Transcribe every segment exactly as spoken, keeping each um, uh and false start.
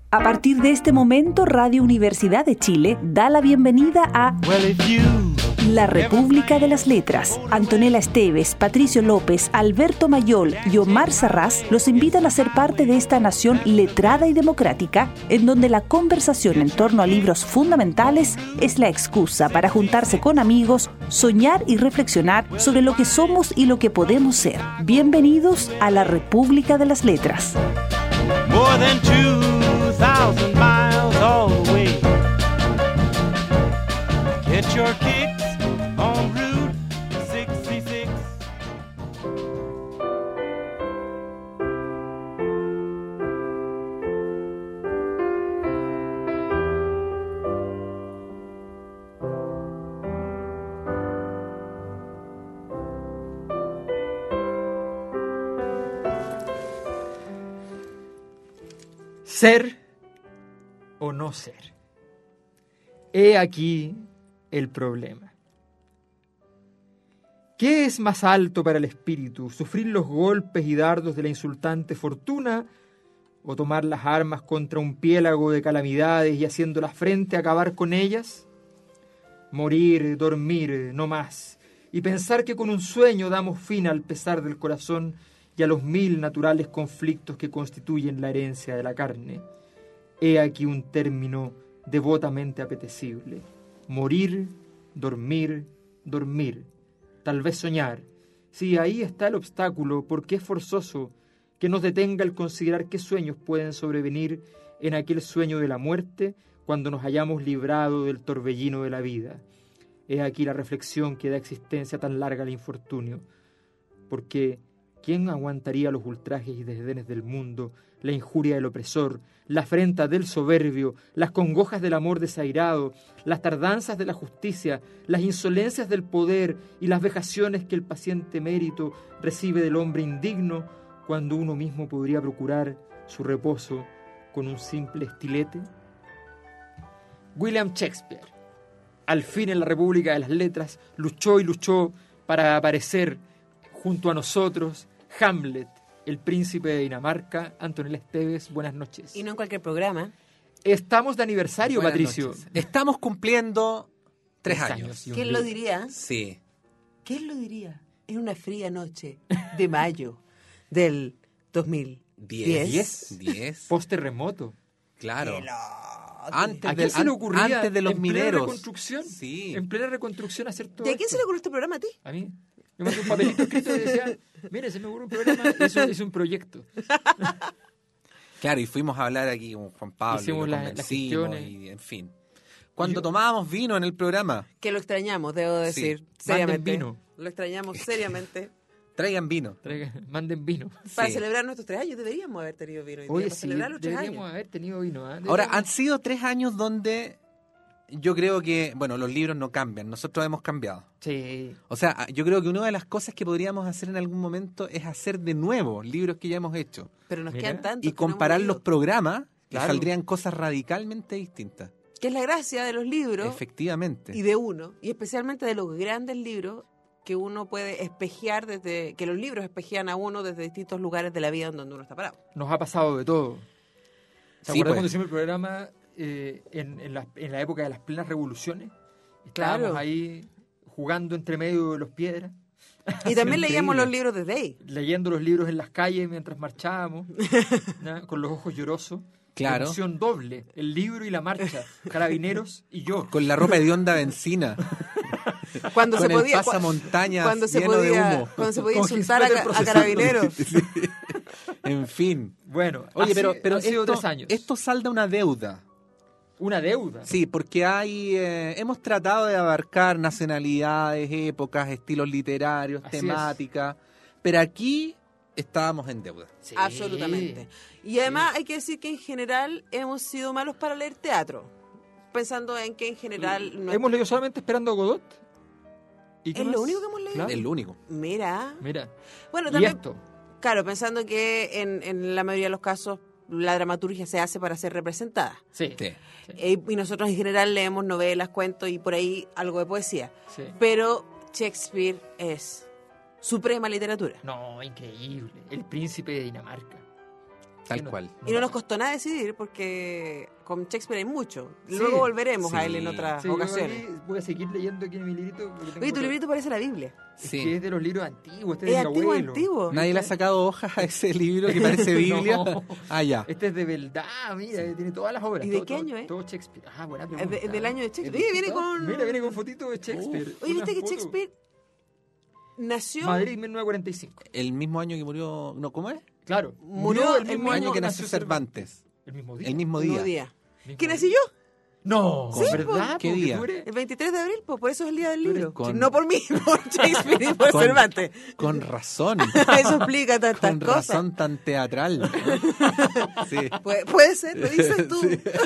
A partir de este momento, Radio Universidad de Chile da la bienvenida a La República de las Letras. Antonella Esteves, Patricio López, Alberto Mayol y Omar Sarraz los invitan a ser parte de esta nación letrada y democrática, en donde la conversación en torno a libros fundamentales es la excusa para juntarse con amigos, soñar y reflexionar sobre lo que somos y lo que podemos ser. Bienvenidos a La República de las Letras. More than two thousand miles away. Get your kicks on Route sesenta y seis. ¿Ser o no ser? He aquí el problema. ¿Qué es más alto para el espíritu? ¿Sufrir los golpes y dardos de la insultante fortuna o tomar las armas contra un piélago de calamidades y haciendo la frente acabar con ellas? Morir, dormir, no más, y pensar que con un sueño damos fin al pesar del corazón y a los mil naturales conflictos que constituyen la herencia de la carne. He aquí un término devotamente apetecible. Morir, dormir, dormir. Tal vez soñar. Sí, ahí está el obstáculo, porque es forzoso que nos detenga el considerar qué sueños pueden sobrevenir en aquel sueño de la muerte cuando nos hayamos librado del torbellino de la vida. He aquí la reflexión que da existencia tan larga al infortunio. Porque ¿quién aguantaría los ultrajes y desdenes del mundo, la injuria del opresor, la afrenta del soberbio, las congojas del amor desairado, las tardanzas de la justicia, las insolencias del poder y las vejaciones que el paciente mérito recibe del hombre indigno, cuando uno mismo podría procurar su reposo con un simple estilete? William Shakespeare, al fin en la República de las Letras, luchó y luchó para aparecer junto a nosotros. Hamlet, el príncipe de Dinamarca. Antonella Esteves, buenas noches. Y no en cualquier programa. Estamos de aniversario, buenas Patricio. Noches. Estamos cumpliendo tres, tres años. años. ¿Quién lo diría? Sí. ¿Quién lo diría? En una fría noche de mayo del dos mil diez. diez. Post-terremoto. Claro. Antes, de, se le ocurría antes de los en mineros. Plena reconstrucción, sí. En plena reconstrucción hacer todo. ¿Y a quién esto? se le ocurrió este programa a ti? A mí. Me mandó un papelito escrito y decía, mire, se me ocurrió un programa, eso es un proyecto. Claro, y fuimos a hablar aquí con Juan Pablo, hicimos y lo las gestiones. Y, en fin. Cuando yo, tomábamos vino en el programa. Que lo extrañamos, debo decir, sí. seriamente. Manden vino. Lo extrañamos seriamente. Traigan vino. Traigan, manden vino. Para sí. celebrar nuestros tres años deberíamos haber tenido vino. Hoy Oye, día, para sí, celebrar los tres deberíamos años. haber tenido vino. ¿eh? Ahora, han sido tres años donde yo creo que, bueno, los libros no cambian, nosotros hemos cambiado. Sí. O sea, yo creo que una de las cosas que podríamos hacer en algún momento es hacer de nuevo libros que ya hemos hecho. Pero nos Mira. quedan tantos. Y comparar no los programas, claro. y saldrían cosas radicalmente distintas. Que es la gracia de los libros. Efectivamente. Y de uno, y especialmente de los grandes libros que uno puede espejear desde, que los libros espejean a uno desde distintos lugares de la vida donde uno está parado. Nos ha pasado de todo. ¿Se sí, acuerdan pues. cuando hicimos el programa eh, en, en, la, en la época de las plenas revoluciones? Estábamos Claro. ahí jugando entre medio de los piedras. Y también Increíble. leíamos los libros de Day. Leyendo los libros en las calles mientras marchábamos, ¿no? Con los ojos llorosos. Claro. Emoción doble, el libro y la marcha, Carabineros y yo. Con la ropa de onda benzina. Cuando Con se el podía, pasamontañas cuando se lleno podía, de humo. cuando se podía Con insultar a, Gisbert ca- el a Carabineros. Sí. En fin. Bueno, Oye, así- pero, pero han sido esto, tres años. esto salda una deuda. Una deuda. Sí, porque hay eh, hemos tratado de abarcar nacionalidades, épocas, estilos literarios, Así temáticas, pero aquí estábamos en deuda. Sí. Absolutamente. Y además hay que decir que en general hemos sido malos para leer teatro. Pensando en que en general... no- Hemos leído solamente Esperando a Godot. ¿Y qué ¿Es lo más? único que hemos leído? Claro. Es lo único. Mira. Mira. Bueno, Y también, esto. claro, pensando que en, en la mayoría de los casos la dramaturgia se hace para ser representada. Sí. Sí. Eh, y nosotros en general leemos novelas, cuentos y por ahí algo de poesía. Sí. Pero Shakespeare es suprema literatura. No, increíble. El príncipe de Dinamarca. Tal Sí, no- cual. Y no nos costó nada decidir porque con Shakespeare hay mucho. Sí. Luego volveremos a él en Sí. otras Sí, yo ocasiones. aquí voy a seguir leyendo aquí en mi librito. porque tengo Oye, tu otro- librito parece la Biblia. Es Sí. que es de los libros antiguos. Este Es es de mi antiguo, abuelo. antiguo. Nadie le ha sacado hojas a ese libro que parece Biblia. No. Ah, ya. Este es de verdad, mira, tiene todas las obras. ¿Y de todo- qué todo- año es? Todo Shakespeare. Ah, buena Es pregunta. de- es del año de Shakespeare. ¿Es Oye, viene de- con- Mira, viene con fotito de Shakespeare. Oye, Una ¿viste que foto. Shakespeare nació? Madrid, mil novecientos cuarenta y cinco. El mismo año que murió. No, ¿cómo es? Claro. Murió el el mismo mismo año que nació Cervantes. El mismo día. El mismo Un día. día. Mismo ¿Qué día. nací yo? No, Sí, ¿verdad? ¿qué Porque día? tú eres- El veintitrés de abril, pues por eso es el día del Tú eres libro. con- No por mí, por Shakespeare y por Con- Cervantes. Con razón. Eso explica tantas Con cosas. razón tan teatral. Sí. Puede, puede ser, lo dices tú.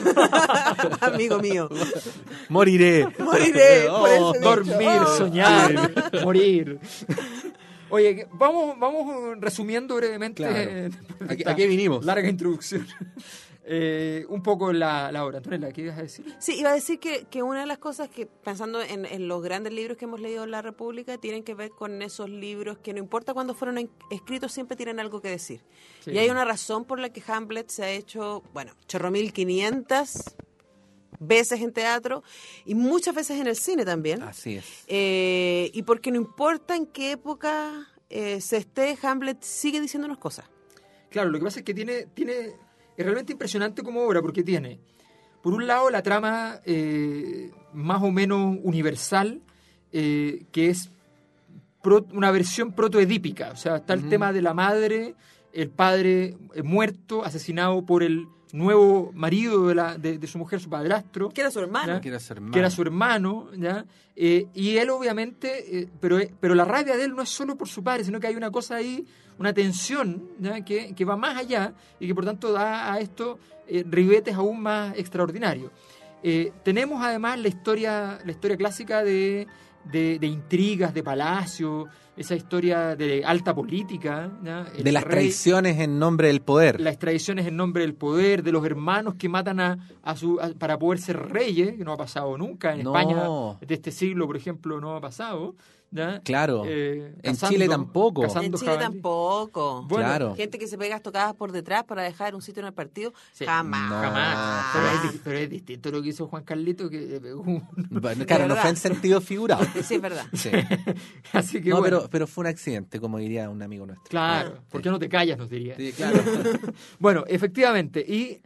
Amigo mío. Moriré. Moriré por Oh, ese Dormir, dicho. Oh. soñar, morir. Oye, que- vamos, vamos resumiendo brevemente. Claro. eh, después de ¿A qué- esta a qué vinimos? Larga introducción. Eh, un poco la, la obra. Antonella, ¿qué ibas a decir? Sí, iba a decir que, que una de las cosas que, pensando en, en los grandes libros que hemos leído en la República, tienen que ver con esos libros que no importa cuándo fueron en- escritos, siempre tienen algo que decir. Sí. Y hay una razón por la que Hamlet se ha hecho, bueno, chorro mil quinientas veces en teatro y muchas veces en el cine también. Así es. Eh, y porque no importa en qué época eh, se esté, Hamlet sigue diciéndonos cosas. Claro, lo que pasa es que tiene, tiene es realmente impresionante como obra porque tiene, por un lado, la trama eh, más o menos universal, eh, que es pro- una versión protoedípica. O sea, está el Ujú. tema de la madre, el padre eh, muerto, asesinado por el nuevo marido de, la, de, de su mujer, su padrastro. Que era su hermano. ¿Ya? Quiero ser que era su hermano, ¿ya? Eh, y él obviamente, eh, pero, pero la rabia de él no es solo por su padre, sino que hay una cosa ahí, una tensión, ¿ya? Que, que va más allá y que por tanto da a esto eh, ribetes aún más extraordinarios. Eh, tenemos además la historia, la historia clásica de, de, de intrigas, de palacio, esa historia de alta política, ¿ya? El De las rey- traiciones en nombre del poder. las tradiciones en nombre del poder, de los hermanos que matan a, a su a- para poder ser reyes, que no ha pasado nunca. En No. España de este siglo, por ejemplo, no ha pasado. ¿ya? Claro. Eh, En cazando- Chile tampoco. cazando En Chile jabalí. tampoco. Bueno, Claro. Gente que se pega tocadas por detrás para dejar un sitio en el partido. Sí. Jamás. No. Jamás. Pero es, di- pero es distinto lo que hizo Juan Carlito, que le pegó un- Bueno, claro, no verdad. fue en sentido figurado. Sí, es verdad. Sí. Así que No, bueno. pero, pero fue un accidente, como diría un amigo nuestro. Claro, ¿por qué no te callas? Nos diría. Sí, claro. Bueno, efectivamente. Y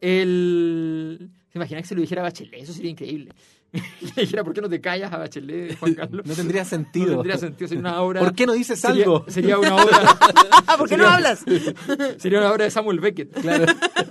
el. ¿Se imaginan que se lo dijera a Bachelet? Eso sería increíble. Le dijera, ¿por qué no te callas a Bachelet, Juan Carlos? No tendría sentido. No tendría sentido. Sería una obra. ¿Por qué no dices sería- algo? Sería una obra. Ah, ¿por qué no sería- hablas? Sería una obra de Samuel Beckett. Claro.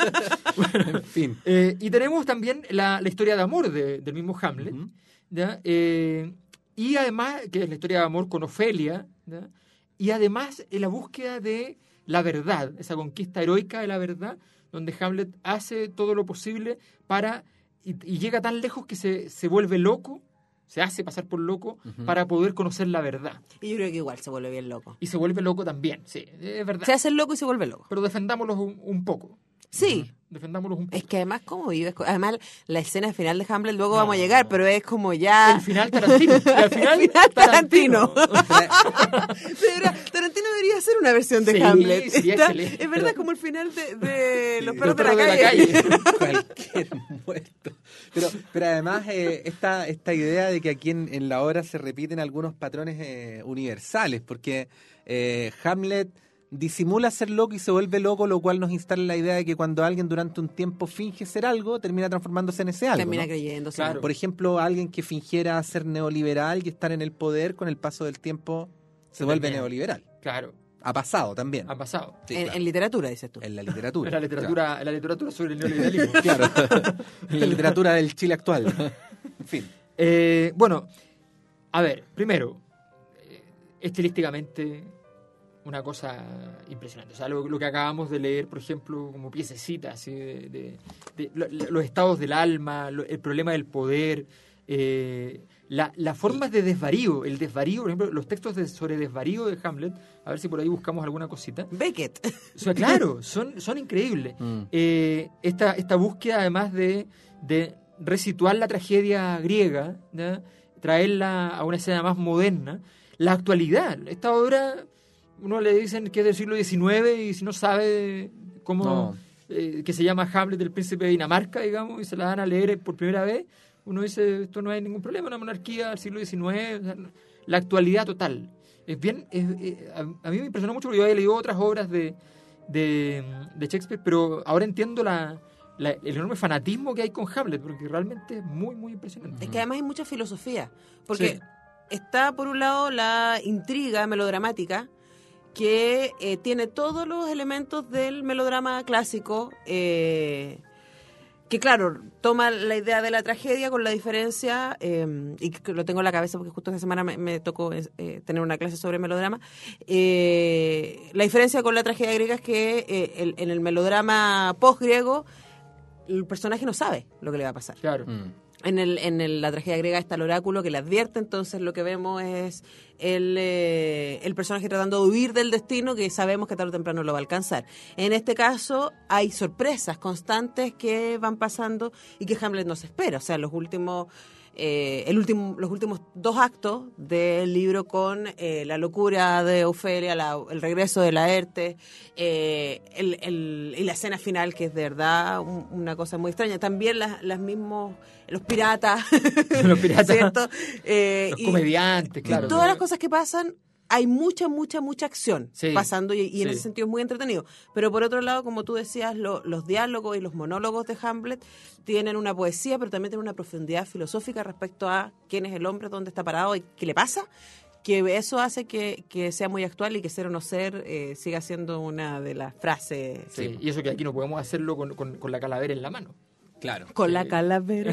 En fin. Eh, y tenemos también la, la historia de amor de- del mismo Hamlet. Ujú. ¿Ya? Eh, y además, que es la historia de amor con Ofelia. ¿Ya? Y además, en la búsqueda de la verdad, esa conquista heroica de la verdad, donde Hamlet hace todo lo posible para. Y, y llega tan lejos que se, se vuelve loco, se hace pasar por loco, Ujú. para poder conocer la verdad. Y yo creo que igual se vuelve bien loco. Y se vuelve loco también, sí, es verdad. Se hace el loco y se vuelve loco. Pero defendámoslos un, un poco. Sí. Defendámoslos un poco. Es que además, ¿cómo vives? Además, la escena final de Hamlet, luego No. vamos a llegar, pero es como ya. El final Tarantino. Y al final, El final Tarantino. Tarantino. Pero Tarantino debería hacer una versión de Sí, Hamlet. sería Está- excelente. es verdad, como el final de, de Los Los perros de la perros calle. Cualquier muerto. Pero, pero además, eh, esta, esta idea de que aquí en, en la obra se repiten algunos patrones eh, universales, porque eh, Hamlet disimula ser loco y se vuelve loco, lo cual nos instala la idea de que cuando alguien durante un tiempo finge ser algo, termina transformándose en ese algo. Termina ¿no? creyéndose. Claro. Por ejemplo, alguien que fingiera ser neoliberal y estar en el poder, con el paso del tiempo se, Se vuelve termina. neoliberal. Claro, Ha pasado también. ha pasado. Sí, en, claro. en literatura, dices tú. En la literatura. En la literatura, en la literatura sobre el neoliberalismo. Claro. En la literatura del Chile actual. En fin. Eh, bueno, a ver, primero, eh, estilísticamente una cosa impresionante. O sea, lo, lo que acabamos de leer, por ejemplo, como piececitas, así de, de- de lo- los estados del alma, lo- el problema del poder, eh, la- las formas de desvarío, el desvarío, por ejemplo, los textos de- sobre desvarío de Hamlet, a ver si por ahí buscamos alguna cosita. Beckett. O sea, claro, son, son increíbles. Mm. Eh, esta, esta búsqueda, además de, de resituar la tragedia griega, ¿ya? Traerla a una escena más moderna, la actualidad. Esta obra, uno le dicen que es del siglo diecinueve y si no sabe cómo, No. eh, que se llama Hamlet del príncipe de Dinamarca, digamos, y se la dan a leer por primera vez, uno dice, esto no hay ningún problema, una monarquía del siglo diecinueve, o sea, la actualidad total. Es bien, es, es, a, a mí me impresionó mucho porque yo había leído otras obras de, de, de Shakespeare, pero ahora entiendo la, la, el enorme fanatismo que hay con Hamlet, porque realmente es muy, muy impresionante. Es que además hay mucha filosofía, porque Sí. está por un lado la intriga melodramática, que eh, tiene todos los elementos del melodrama clásico, eh, que claro, toma la idea de la tragedia con la diferencia, eh, y que lo tengo en la cabeza porque justo esta semana me, me tocó eh, tener una clase sobre melodrama, eh, la diferencia con la tragedia griega es que eh, el, en el melodrama post-griego el personaje no sabe lo que le va a pasar. Claro. Mm. En, el, en el, la tragedia griega está el oráculo que le advierte, entonces lo que vemos es el, eh, el personaje tratando de huir del destino que sabemos que tarde o temprano lo va a alcanzar. En este caso hay sorpresas constantes que van pasando y que Hamlet no se espera. O sea, los últimos, eh, el último, los últimos dos actos del libro con eh, la locura de Ofelia, la, el regreso de Laertes, eh, el, el, y la escena final que es de verdad un, una cosa muy extraña. También las, las mismos... los piratas, Los piratas. ¿cierto? Eh, Los y- comediantes, claro. y todas las cosas que pasan, hay mucha, mucha, mucha acción Sí, pasando y, y en sí. ese sentido es muy entretenido. Pero por otro lado, como tú decías, lo- los diálogos y los monólogos de Hamlet tienen una poesía, pero también tienen una profundidad filosófica respecto a quién es el hombre, dónde está parado y qué le pasa, que eso hace que, que sea muy actual y que ser o no ser eh, siga siendo una de las frases. Sí, y eso que aquí no podemos hacerlo con, con, con la calavera en la mano. Claro. Con la calavera.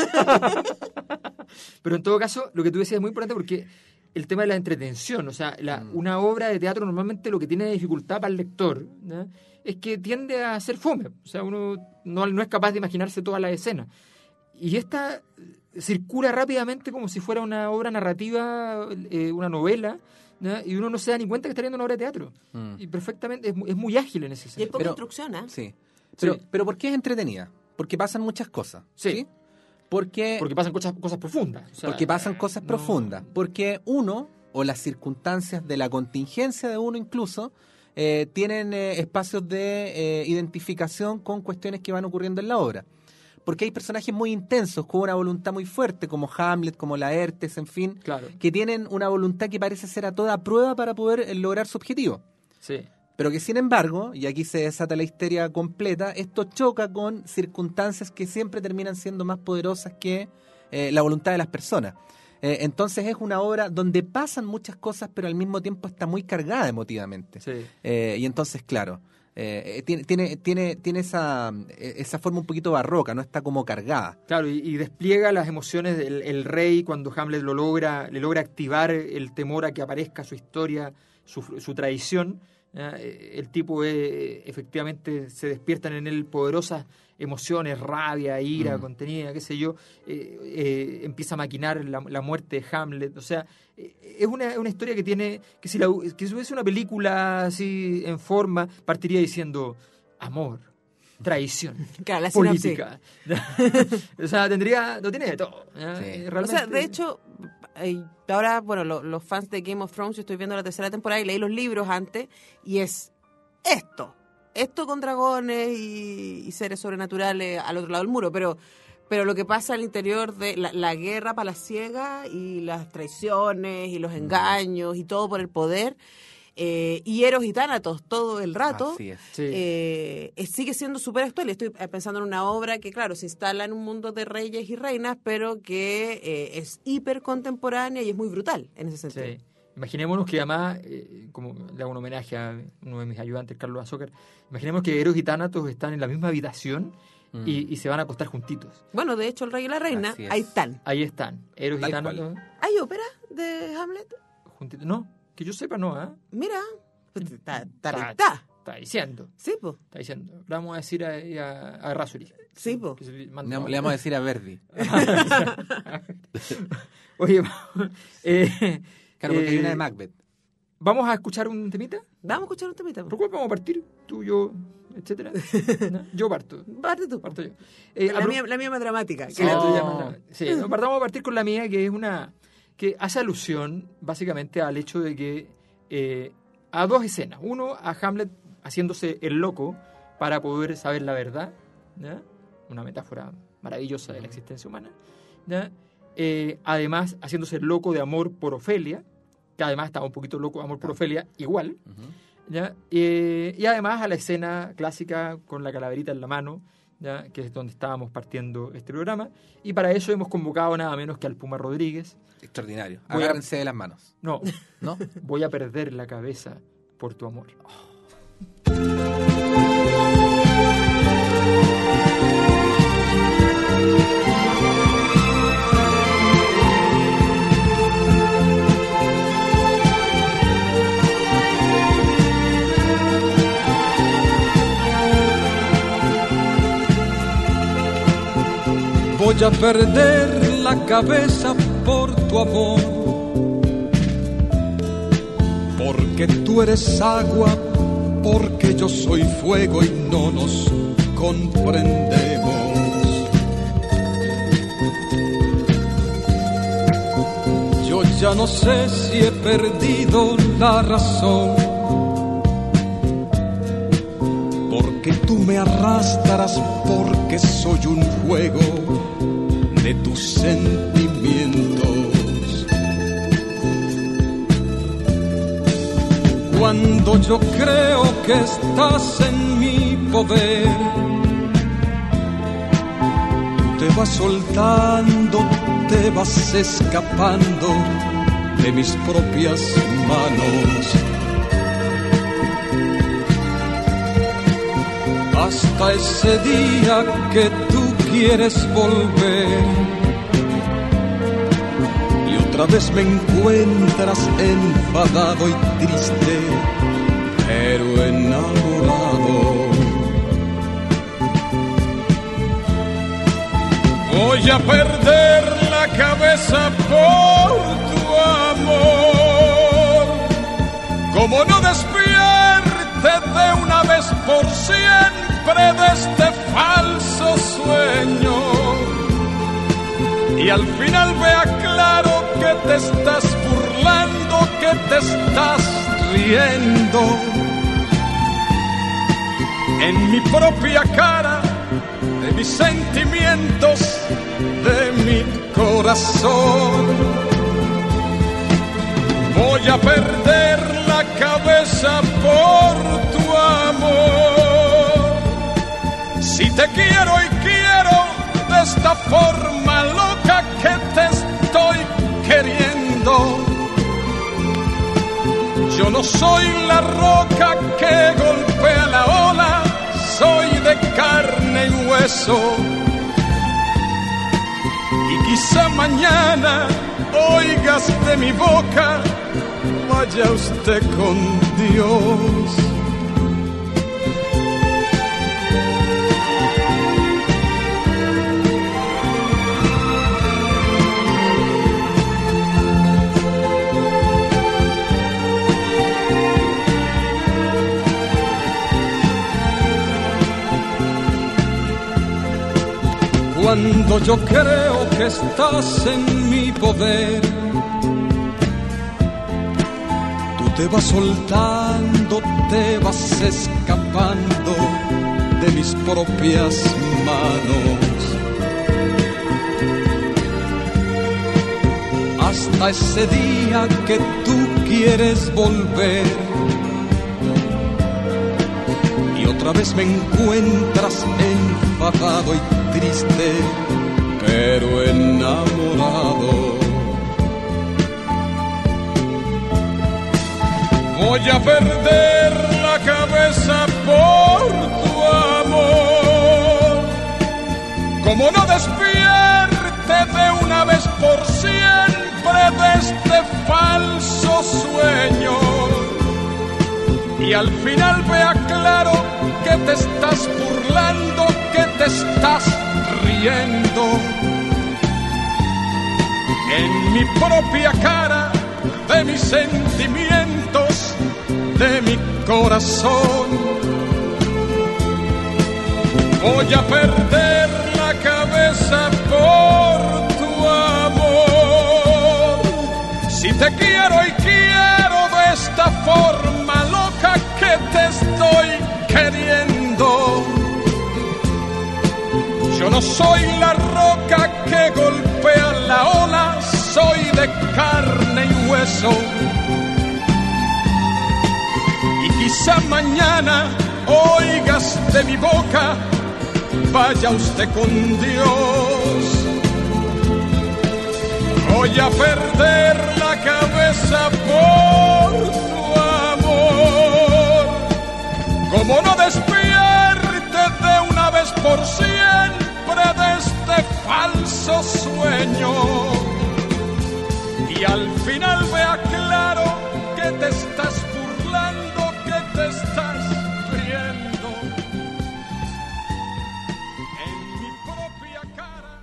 Pero en todo caso, lo que tú decías es muy importante porque el tema de la entretención, o sea, la, Mm. una obra de teatro normalmente lo que tiene de dificultad para el lector, ¿no? es que tiende a ser fome. O sea, uno no, no es capaz de imaginarse toda la escena. Y esta circula rápidamente como si fuera una obra narrativa, eh, una novela, ¿no? Y uno no se da ni cuenta que está viendo una obra de teatro. Mm. Y perfectamente, es, mu- es muy ágil en ese Y hay sentido. poca Pero- instrucción, ¿eh? Sí. Pero, Sí. pero ¿por qué es entretenida? Porque pasan muchas cosas. Sí. ¿Sí? Porque, Porque pasan cosas, cosas profundas. O sea, porque pasan cosas no- profundas. Porque uno, o las circunstancias de la contingencia de uno incluso, eh, tienen eh, espacios de eh, identificación con cuestiones que van ocurriendo en la obra. Porque hay personajes muy intensos, con una voluntad muy fuerte, como Hamlet, como Laertes, en fin, Claro, que tienen una voluntad que parece ser a toda prueba para poder eh, lograr su objetivo. sí. Pero que sin embargo, y aquí se desata la histeria completa, esto choca con circunstancias que siempre terminan siendo más poderosas que eh, la voluntad de las personas. Eh, entonces es una obra donde pasan muchas cosas, pero al mismo tiempo está muy cargada emotivamente. Sí. Eh, y entonces, claro, eh, tiene, tiene, tiene, tiene esa, eh, esa forma un poquito barroca, no está como cargada. Claro, y, y despliega las emociones del el rey cuando Hamlet lo logra, le logra activar el temor a que aparezca su historia, su, su traición. ¿Ya? El tipo eh, efectivamente se despiertan en él poderosas emociones, rabia, ira, Mm. contenida, qué sé yo. Eh, eh, empieza a maquinar la, la muerte de Hamlet. O sea, eh, es una, una historia que tiene, que si, la, que si hubiese una película así en forma, partiría diciendo amor, traición, Claro, la sinopsis. política. O sea, tendría, lo tiene de todo. ¿ya? Sí. Eh, O sea, realmente- de hecho, eh, ahora, bueno, lo- los fans de Game of Thrones, yo estoy viendo la tercera temporada y leí los libros antes, y es esto. Esto con dragones y, y seres sobrenaturales al otro lado del muro, pero pero lo que pasa al interior de la, la guerra palaciega y las traiciones y los engaños y todo por el poder, eh, y Eros y Tánatos todo el rato, Así es. Sí. eh, eh, sigue siendo súper actual. Estoy eh, pensando en una obra que, claro, se instala en un mundo de reyes y reinas, pero que eh, es hiper contemporánea y es muy brutal en ese sentido. Sí. Imaginémonos que además, eh, como le hago un homenaje a uno de mis ayudantes, Carlos Azócar, imaginemos que Eros y Tánatos están en la misma habitación Mm. y, y se van a acostar juntitos. Bueno, de hecho, el rey y la reina, Así es. ahí están. Ahí están, Eros y Tal Tánatos ¿Hay ópera de Hamlet? juntitos. No, que yo sepa no, ¿ah? Mira, pues, está, está, Está- está. Está diciendo, Sí, pues. está diciendo. Le vamos a decir a, a, a Rasuri. Sí, po. Que se Le, mande- vamos- le vamos a decir a Verdi. Oye, eh, Claro, porque hay eh, una de Macbeth. ¿vamos a escuchar un temita? Vamos a escuchar un temita. ¿Por cuál vamos a partir? Tú, yo, etcétera. ¿No? Yo parto. Parte tú. Parto yo. Eh, la, a pro- mía, la mía más dramática. que Sí, la la tuya. tuya más la- sí, no, partamos a partir con la mía, que es una que hace alusión básicamente al hecho de que eh, a dos escenas. Uno, a Hamlet haciéndose el loco para poder saber la verdad, ¿ya? Una metáfora maravillosa de la existencia humana, ¿ya? Eh, además haciéndose loco de amor por Ofelia, que además estaba un poquito loco de amor por Ofelia, igual, uh-huh. ¿ya? Eh, y además a la escena clásica con la calaverita en la mano, ¿ya? Que es donde estábamos partiendo este programa, y para eso hemos convocado nada menos que al Puma Rodríguez. Extraordinario. Voy Agárrense a... de las manos. No, ¿no? Voy a perder la cabeza por tu amor. Oh. Voy a perder la cabeza por tu amor, porque tú eres agua, porque yo soy fuego y no nos comprendemos. Yo ya no sé si he perdido la razón, porque tú me arrastras, porque soy un juego de tus sentimientos. Cuando yo creo que estás en mi poder, te vas soltando, te vas escapando de mis propias manos. Hasta ese día que tú quieres volver y otra vez me encuentras enfadado y triste, pero enamorado. Voy a perder la cabeza por tu amor, como no despierte de una vez por siempre de este falso sueño, y al final vea claro que te estás burlando, que te estás riendo en mi propia cara, de mis sentimientos, de mi corazón. Voy a perder la cabeza por tu amor. Si te quiero y quiero de esta forma loca que te estoy queriendo, yo no soy la roca que golpea la ola, soy de carne y hueso. Y quizá mañana oigas de mi boca, vaya usted con Dios. Cuando yo creo que estás en mi poder, tú te vas soltando, te vas escapando de mis propias manos. Hasta ese día que tú quieres volver y otra vez me encuentras enfadado y triste, pero enamorado. Voy a perder la cabeza por tu amor, como no despierte de una vez por siempre de este falso sueño, y al final vea claro que te estás burlando, que te estás riendo en mi propia cara, de mis sentimientos, de mi corazón. Voy a perder la cabeza por tu amor. Si te quiero y quiero de esta forma loca que te estoy queriendo, Yo no soy la roca que golpea la ola, soy de carne y hueso. Y quizá mañana oigas de mi boca, vaya usted con Dios. Voy a perder la cabeza por tu amor. Como no despierte de una vez por siempre de este falso sueño, y al final vea claro que te estás burlando, que te estás riendo en mi propia cara.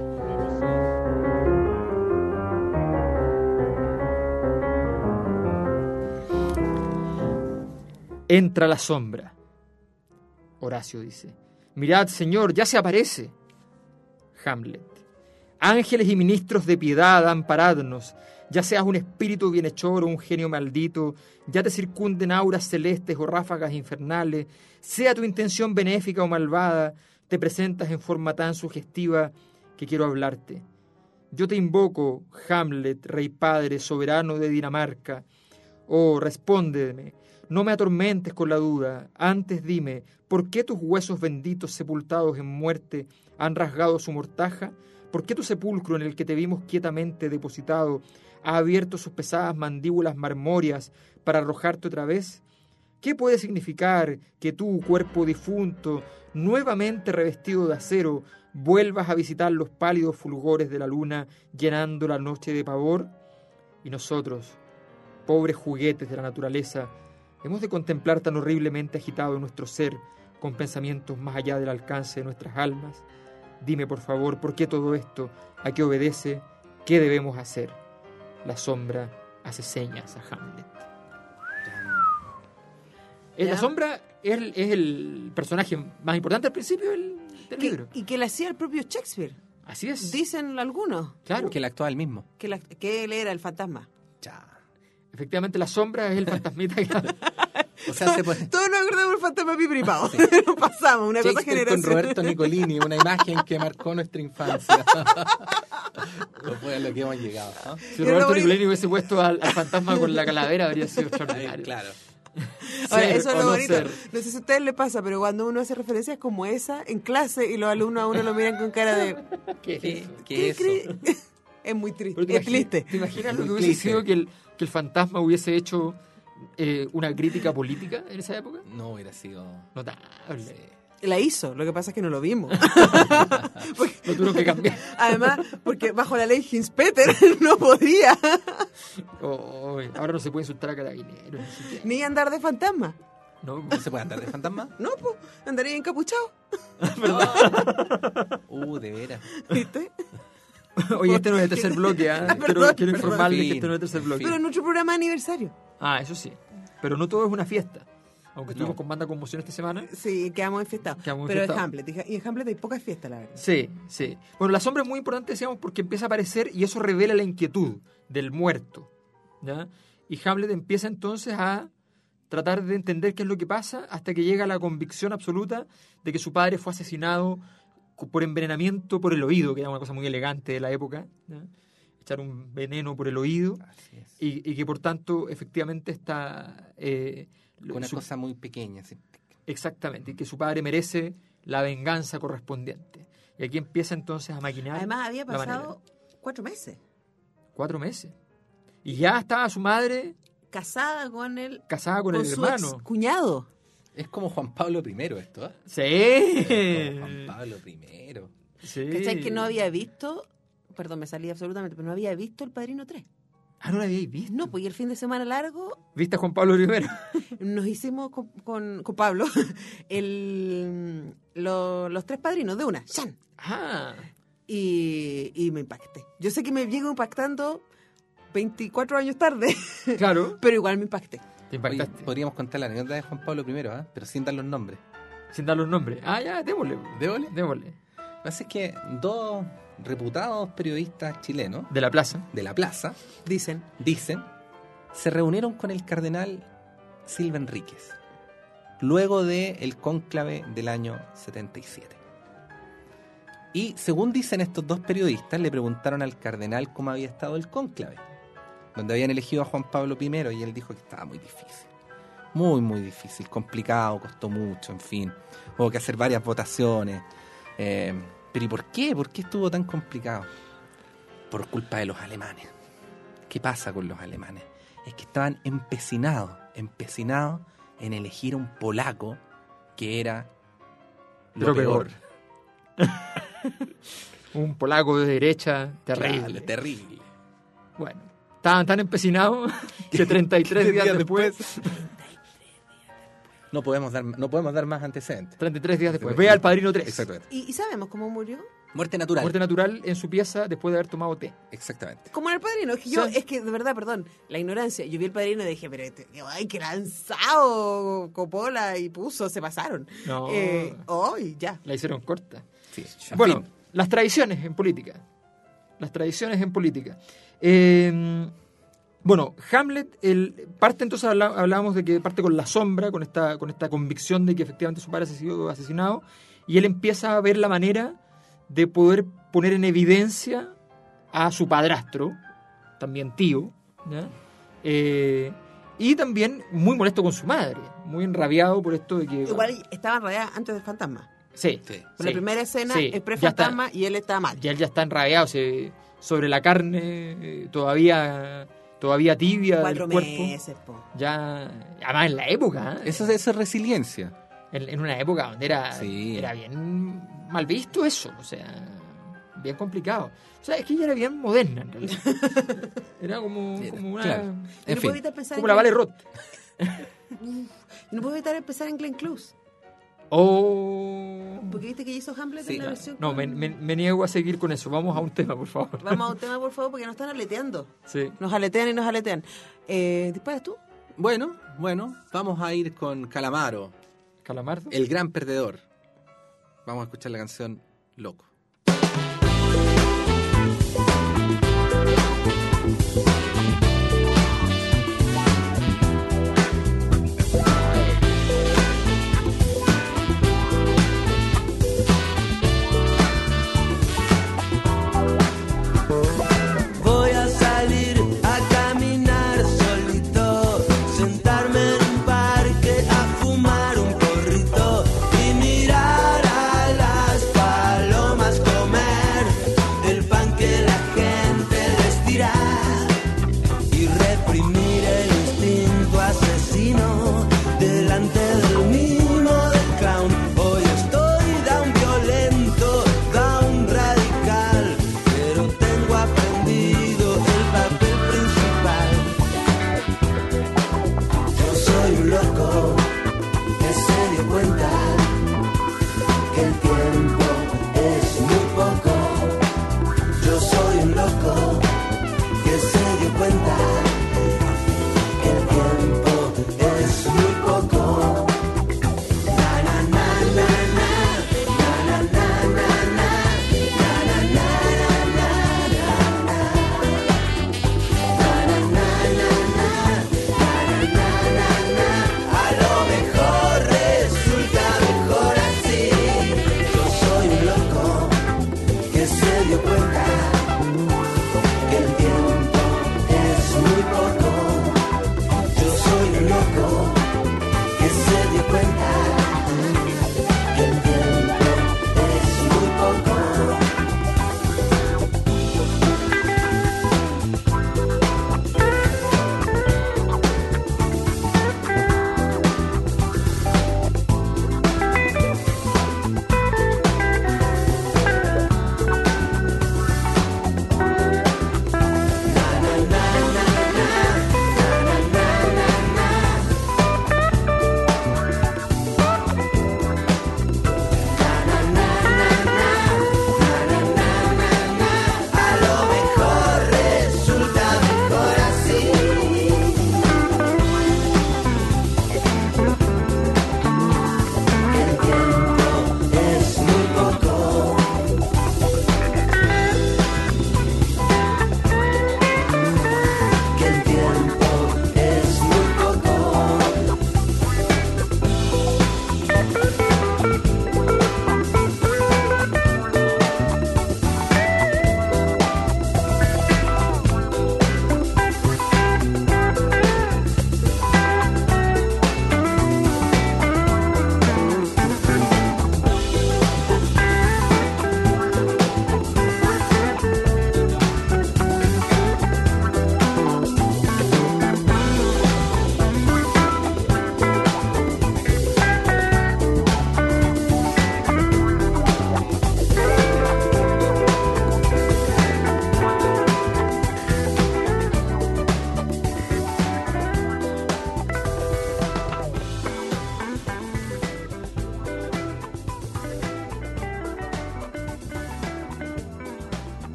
Entra la sombra. Horacio dice: mirad, señor, ya se aparece. Hamlet: ángeles y ministros de piedad, amparadnos. Ya seas un espíritu bienhechor o un genio maldito, ya te circunden auras celestes o ráfagas infernales, sea tu intención benéfica o malvada, te presentas en forma tan sugestiva que quiero hablarte. Yo te invoco, Hamlet, rey padre, soberano de Dinamarca. Oh, respóndeme, no me atormentes con la duda, antes dime, ¿por qué tus huesos benditos sepultados en muerte han rasgado su mortaja? ¿Por qué tu sepulcro en el que te vimos quietamente depositado ha abierto sus pesadas mandíbulas marmóreas para arrojarte otra vez? ¿Qué puede significar que tú, cuerpo difunto, nuevamente revestido de acero, vuelvas a visitar los pálidos fulgores de la luna llenando la noche de pavor? Y nosotros, pobres juguetes de la naturaleza, hemos de contemplar tan horriblemente agitado nuestro ser con pensamientos más allá del alcance de nuestras almas. Dime, por favor, ¿por qué todo esto? ¿A qué obedece? ¿Qué debemos hacer? La sombra hace señas a Hamlet. Eh, La sombra es el, es el personaje más importante al principio del, del Que- libro. y que le hacía el propio Shakespeare. Así es. Dicen algunos Claro. Que el actual mismo. que, la- que él era el fantasma. Ya. Efectivamente, la sombra es el fantasmita que... O sea, se pone... Todos nos acordamos del fantasma Pipripao. Nos pasamos, una cosa Shakespeare generacional. con Roberto Nicolini, una imagen que marcó nuestra infancia. Lo fue a lo que hemos llegado. ¿no? Si Pero Roberto lo bonito- Nicolini hubiese puesto al, al fantasma con la calavera, habría sido Ahí, extraordinario. claro. Ahora, Ser eso es o lo no bonito. ser. No sé si a ustedes les pasa, pero cuando uno hace referencias como esa en clase y los alumnos a uno lo miran con cara de... ¿Qué es ¿Qué, eso? qué es eso? cree? Es muy Pero triste. te Es imagi- triste. ¿Te imaginas lo Muy que hubiese triste. sido que el, que el fantasma hubiese hecho eh, una crítica política en esa época? No hubiera sido... Notable. La hizo, lo que pasa es que no lo vimos. Lo tuvieron que cambiar. Además, porque bajo la ley Hinspeter no podía Oh, ahora no se puede insultar a carabineros. Ni siquiera. ni andar de fantasma. No, ¿No se puede andar de fantasma? No, pues, andaría encapuchado. Uh, de veras. ¿Viste? Oye, este no es el tercer bloque, ¿ah? Ah, Quiero, perdón, quiero perdón. informarles Fin, que este no es el tercer bloque. Pero en nuestro programa de aniversario. Ah, eso sí. Pero no todo es una fiesta. Aunque estuvimos No. con banda conmoción esta semana. Sí, quedamos enfiestados. Quedamos Pero es enfiestados. Hamlet. Y en Hamlet hay pocas fiestas, la verdad. Sí, sí. Bueno, la sombra es muy importante, decíamos, porque empieza a aparecer y eso revela la inquietud del muerto. ¿Ya? Y Hamlet empieza entonces a tratar de entender qué es lo que pasa hasta que llega a la convicción absoluta de que su padre fue asesinado co- por envenenamiento por el oído, que era una cosa muy elegante de la época. ¿Ya? Echar un veneno por el oído Así es. y, y que por tanto efectivamente está... eh, Una su- cosa muy pequeña. Sí. Exactamente, y que su padre merece la venganza correspondiente. Y aquí empieza entonces a maquinar. Además, había la manera. pasado cuatro meses Cuatro meses. Y ya estaba su madre casada con el, casada con, el su hermano. ex cuñado. Es como Juan Pablo primero esto, ¿eh? Sí. Como Juan Pablo primero. Sí. ¿Cachai? Que no había visto, perdón, me salí absolutamente, pero no había visto El Padrino tres. Ah, no la habíais visto. No, pues y el fin de semana largo ¿Viste a Juan Pablo primero? nos hicimos con, con, con Pablo el, lo- los tres padrinos de una, ¡shan! Ah. Y, y me impacté. Yo sé que me llego impactando veinticuatro años tarde, Claro. pero igual me impacté. Te Oye, impactaste. podríamos contar la anécdota de Juan Pablo primero, ¿eh? Pero sin dar los nombres. Sin dar los nombres. Ah, ya, démosle. ¿Démosle? Démosle. Lo que pasa es que dos reputados periodistas chilenos De la plaza. de la plaza, Dicen, dicen, se reunieron con el cardenal Silva Enríquez luego del cónclave del año setenta y siete. Y según dicen estos dos periodistas, le preguntaron al cardenal cómo había estado el cónclave, donde habían elegido a Juan Pablo primero, y él dijo que estaba muy difícil. Muy, muy difícil, complicado, costó mucho, en fin. Hubo que hacer varias votaciones. Eh, pero ¿y por qué? ¿Por qué estuvo tan complicado? Por culpa de los alemanes. ¿Qué pasa con los alemanes? Es que estaban empecinados, empecinados en elegir a un polaco que era lo Pero peor. peor. Un polaco de derecha, terrible. Claro, terrible. Bueno, estaban tan empecinados que treinta y tres días, días después... No podemos dar, no podemos dar más antecedentes. treinta y tres días después. Ve al Padrino tres. Exactamente. ¿Y, ¿Y sabemos cómo murió? Muerte natural. Muerte natural en su pieza después de haber tomado té. Exactamente. Como en El Padrino. Es que, yo, Sí. es que de verdad, perdón, la ignorancia. Yo vi El Padrino y dije, pero este, ay, qué lanzado Coppola y puso, se pasaron. No. Eh, hoy, ya. La hicieron corta. Sí. En Bueno, fin. las tradiciones en política. Las tradiciones en política. Eh, bueno, Hamlet, el, parte entonces habla- hablábamos de que parte con la sombra, con esta, con esta convicción de que efectivamente su padre ha sido asesinado, y él empieza a ver la manera de poder poner en evidencia a su padrastro, también tío, ¿ya? Eh, y también muy molesto con su madre, muy enrabiado por esto de que... Igual estaban rodeadas antes del fantasma. Sí, Sí. sí, La primera escena sí, es ya pre-fantasma está. y él está mal. Ya él ya está enrabiado, se, sobre la carne, eh, todavía todavía tibia Cuatro del cuerpo. meses, po. Ya, además en la época, ¿eh? Eso, eso es resiliencia. en, en una época donde era, Sí. era bien mal visto eso, o sea, bien complicado. O sea, es que ella era bien moderna en realidad. Era como, Era, como una... claro. Y En no puedo fin. evitar pensar Como en la Vale Glenn- Roth. y no puedo evitar empezar en Glenn Close. Oh... Porque viste que hizo Hamlet Sí, en la claro. versión. No, con- me, me- me niego a seguir con eso. Vamos a un tema, por favor. Vamos a un tema, por favor, porque nos están aleteando. Sí. Nos aletean y nos aletean. Eh, ¿Disparas tú? Bueno, bueno, vamos a ir con Calamaro, Calamardo. el gran perdedor. Vamos a escuchar la canción Loco. Voy a salir a caminar solito, sentarme en un parque a fumar un porrito y mirar a las palomas comer el pan que la gente les tira y reprimir el instinto asesino delante del mimo del clown. Hoy estoy down violento, down radical, pero tengo aprendido el papel principal. Yo soy un loco que se dio cuenta que el tiempo es muy poco. Yo soy un loco que se dio cuenta que el tiempo es muy poco. Na na na na na, na na na na na, na na na na na na, na na na na na, na na na na. A lo mejor resulta mejor así.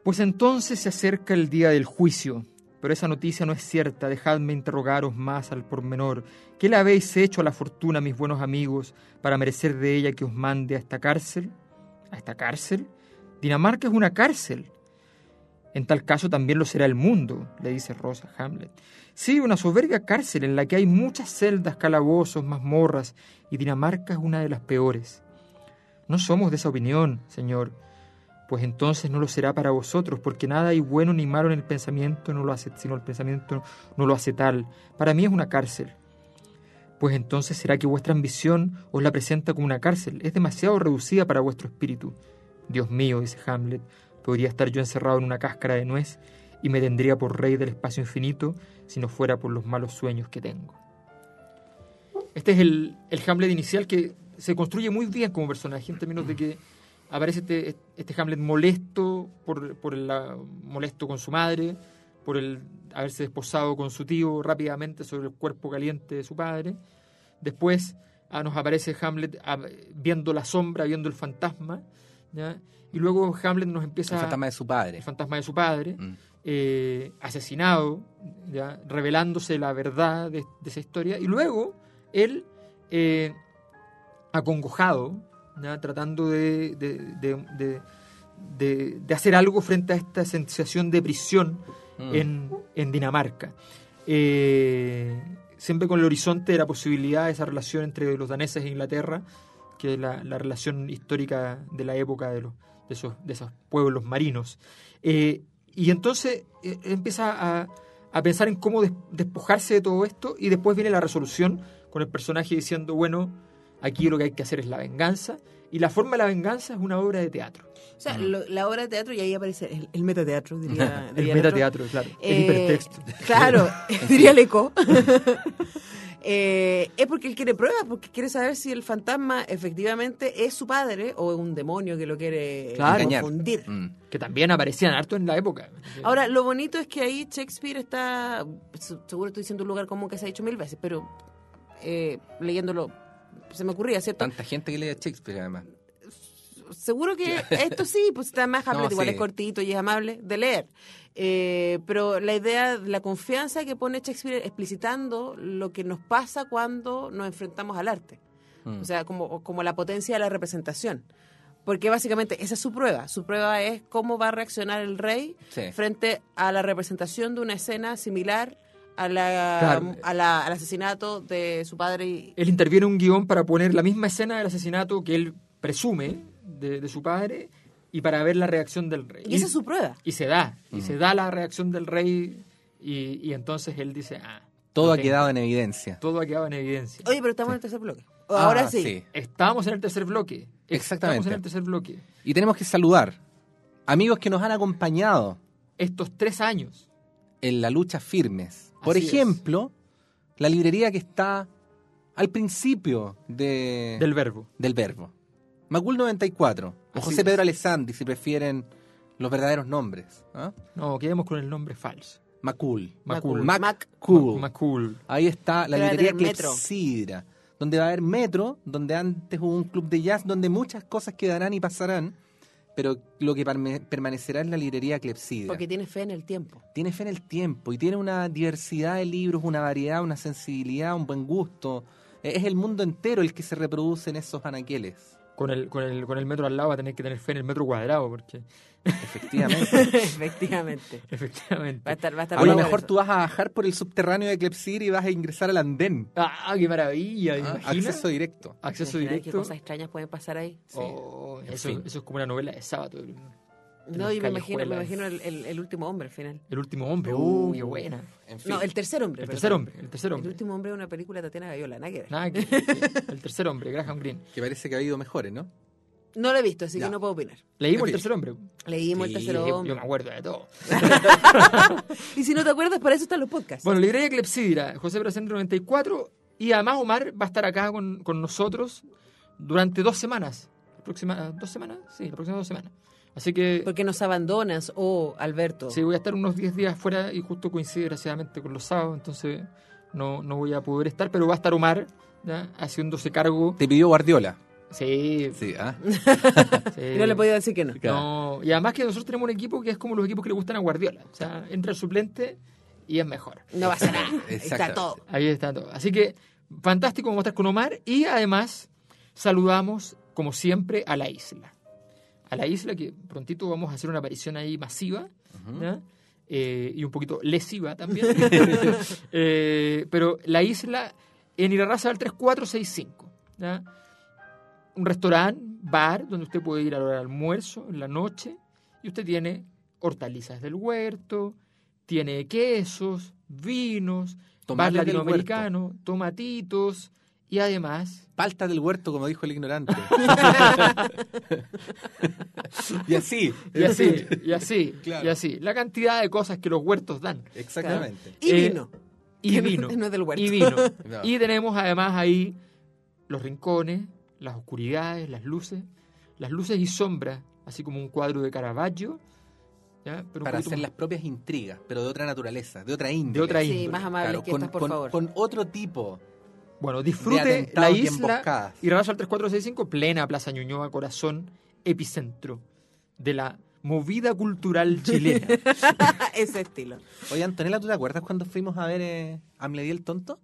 Pues entonces se acerca el día del juicio, pero esa noticia no es cierta, dejadme interrogaros más al pormenor. ¿Qué le habéis hecho a la fortuna, mis buenos amigos, para merecer de ella que os mande a esta cárcel? ¿A esta cárcel? Dinamarca es una cárcel. En tal caso también lo será el mundo, le dice Rosa a Hamlet. Sí, una soberbia cárcel en la que hay muchas celdas, calabozos, mazmorras, y Dinamarca es una de las peores. No somos de esa opinión, señor. Pues entonces no lo será para vosotros, porque nada hay bueno ni malo en el pensamiento, no lo hace, sino el pensamiento no lo hace tal. Para mí es una cárcel. Pues entonces será que vuestra ambición os la presenta como una cárcel. Es demasiado reducida para vuestro espíritu. Dios mío, dice Hamlet, podría estar yo encerrado en una cáscara de nuez y me tendría por rey del espacio infinito si no fuera por los malos sueños que tengo. Este es el, el Hamlet inicial, que se construye muy bien como personaje en términos de que aparece este, este Hamlet molesto por, por el la, molesto con su madre, por el haberse desposado con su tío rápidamente sobre el cuerpo caliente de su padre. Después ah, nos aparece Hamlet ah, viendo la sombra, viendo el fantasma, ¿ya? Y luego Hamlet nos empieza... El fantasma de su padre. El fantasma de su padre, Mm. eh, asesinado, ¿ya? Revelándose la verdad de, de esa historia. Y luego él, eh, acongojado, ¿ya? Tratando de, de, de, de, de, de hacer algo frente a esta sensación de prisión Mm. en, en Dinamarca. Eh, siempre con el horizonte de la posibilidad de esa relación entre los daneses e Inglaterra, que es la, la relación histórica de la época de, los, de, esos, de esos pueblos marinos. Eh, y entonces eh, empieza a, a pensar en cómo des, despojarse de todo esto, y después viene la resolución con el personaje diciendo, bueno, aquí lo que hay que hacer es la venganza, y la forma de la venganza es una obra de teatro. O sea, lo- la obra de teatro, y ahí aparece el, el metateatro, diría. El diría metateatro, claro. El Eh, hipertexto. Claro, diría Leco. Eh, es porque él quiere pruebas, porque quiere saber si el fantasma efectivamente es su padre o es un demonio que lo quiere Claro. Engañar. confundir. Mm. Que también aparecían harto en la época. Ahora, lo bonito es que ahí Shakespeare está, se- seguro estoy diciendo un lugar común que se ha dicho mil veces, pero eh, leyéndolo se me ocurría, ¿cierto? Tanta gente que lee a Shakespeare, además. Seguro que esto sí, pues está más Hamlet, No, igual sí. es cortito y es amable de leer. Eh, pero la idea, la confianza que pone Shakespeare explicitando lo que nos pasa cuando nos enfrentamos al arte. Mm. O sea, como, como la potencia de la representación. Porque básicamente esa es su prueba. Su prueba es cómo va a reaccionar el rey Sí. frente a la representación de una escena similar a la, Claro. a la- al asesinato de su padre. Y, Él interviene un guión para poner la misma escena del asesinato que él presume de, de su padre, y para ver la reacción del rey. y esa es su prueba. Y se da, y Mm. se da la reacción del rey, y, y entonces él dice, ah, Todo lo ha tengo. quedado en evidencia. Todo ha quedado en evidencia. Oye, pero estamos en el tercer bloque. Ahora Ah, sí. Estamos en el tercer bloque. Exactamente. Estamos en el tercer bloque. Y tenemos que saludar amigos que nos han acompañado Estos tres años. en la lucha firmes. Por Así es. ejemplo, la librería que está al principio de, Del verbo. del verbo. Macul noventa y cuatro. O Así José es. Pedro Alessandri, si prefieren los verdaderos nombres. ¿Ah? No, quedemos con el nombre falso. Macul. Macul. Mac- Mac- Cool. Macul. Ahí está la Pero va a librería tener metro. Clepsidra, donde va a haber metro, donde antes hubo un club de jazz, donde muchas cosas quedarán y pasarán, pero lo que perme- permanecerá es la librería Clepsidra. Porque tiene fe en el tiempo. Tiene fe en el tiempo y tiene una diversidad de libros, una variedad, una sensibilidad, un buen gusto. Eh, Es el mundo entero el que se reproduce en esos anaqueles. Con el, con, el, con el metro al lado va a tener que tener fe en el metro cuadrado, porque Efectivamente. Efectivamente. efectivamente. Va a estar, va a estar A lo bueno mejor eso. tú vas a bajar por el subterráneo de Clepsidra y vas a ingresar al andén. ¡Ah, qué maravilla! Ah, ¿Imagina? acceso directo. Acceso Imaginar directo. ¿Qué cosas extrañas pueden pasar ahí? Sí. Oh, En eso, fin. eso es como una novela de sábado. El, No, y me imagino, me callejuelas. imagino el, el- el último hombre al final. el último hombre. ¡Uh, qué buena! En fin. No, el tercer hombre. El perdón. tercer hombre. El tercer El hombre. último hombre es una película de Tatiana Gayola, nada que ver. Nada que- que- el tercer hombre, Graham Greene. Que parece que ha habido mejores, ¿no? No lo he visto, así Ya. que no puedo opinar. Leímos En el fin. tercer hombre. Leímos Sí, el tercer Yo hombre. me acuerdo de todo. Y si no te acuerdas, para eso están los podcasts. Bueno, librería Clepsidra, José Presente noventa y cuatro, y además Omar va a estar acá con, con nosotros durante dos semanas. La próxima, ¿Dos semanas? Sí, las próximas dos semanas. Así que Porque nos abandonas, oh, Alberto. sí, voy a estar unos diez días fuera y justo coincide desgraciadamente con los sábados, entonces no, no voy a poder estar, pero va a estar Omar, ¿ya? Haciéndose cargo. Te pidió Guardiola. Sí, Sí, ¿ah? sí. Y no le podía decir que no. No, y además que nosotros tenemos un equipo que es como los equipos que le gustan a Guardiola. O sea, entra el suplente y es mejor. No va a ser nada. Está Exactamente. todo. Ahí está todo. Así que fantástico vamos a estar con Omar y además saludamos, como siempre, a la isla. A la isla que prontito vamos a hacer una aparición ahí masiva, ¿ya? Eh, y un poquito lesiva también. Eh, pero la isla en Irarrázaval tres cuatro seis cinco, ¿ya? Un restaurante, bar, donde usted puede ir a la hora del almuerzo, en la noche, y usted tiene hortalizas del huerto, tiene quesos, vinos, bar Tomates del latinoamericano, tomatitos, y además... Palta del huerto, como dijo el ignorante. Y así. Y así, y así, Claro. y así. La cantidad de cosas que los huertos dan. Exactamente. Y Eh, vino. Y Que no- vino. no es del huerto. Y vino. No. Y tenemos además ahí los rincones, las oscuridades, las luces, las luces y sombras, así como un cuadro de Caravaggio. ¿ya? Pero un Para poquito hacer más- las propias intrigas, pero de otra naturaleza, de otra índole. de otra Sí, índole. más amables Claro, que con, estas, por con- favor. con otro tipo. Bueno, de disfrute atentados la y isla emboscadas. y Irarrázaval tres cuatro seis cinco, plena Plaza Ñuñoa, corazón, epicentro de la movida cultural chilena. Ese estilo. Oye, Antonella, ¿tú te acuerdas cuando fuimos a ver eh, Hamlet y el tonto?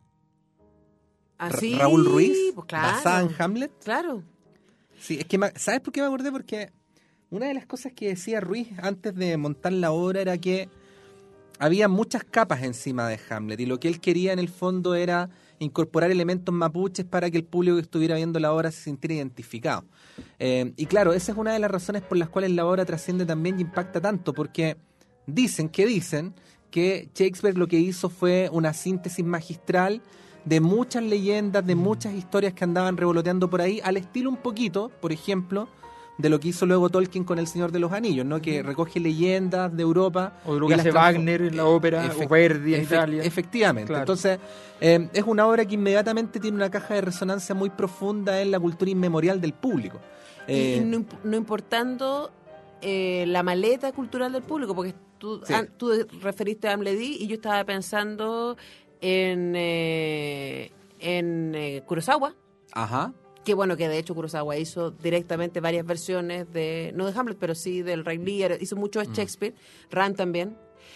Así. Ra- Raúl Ruiz, Pues claro. basada en Hamlet. Claro. Sí, es que, me- ¿sabes por qué me acordé? Porque una de las cosas que decía Ruiz antes de montar la obra era que había muchas capas encima de Hamlet y lo que él quería en el fondo era incorporar elementos mapuches para que el público que estuviera viendo la obra se sintiera identificado. Eh, y claro, esa es una de las razones por las cuales la obra trasciende también y impacta tanto, porque dicen que dicen que Shakespeare lo que hizo fue una síntesis magistral de muchas leyendas, de muchas historias que andaban revoloteando por ahí, al estilo un poquito, por ejemplo, de lo que hizo luego Tolkien con El Señor de los Anillos, ¿no? Que recoge leyendas de Europa. O de lo y que las hace transforma- Wagner en la ópera, Efect- o Verdi en efect- Italia. Efectivamente. Claro. Entonces, eh, es una obra que inmediatamente tiene una caja de resonancia muy profunda en la cultura inmemorial del público. Y- Eh, y no, imp- no importando eh, la maleta cultural del público, porque tú, Sí. ah, tú referiste a Amledí y yo estaba pensando en, eh, en eh, Kurosawa, Ajá. que bueno, que de hecho Kurosawa hizo directamente varias versiones de, no de Hamlet, pero sí del Rey Lear, hizo mucho de Shakespeare, Rand también.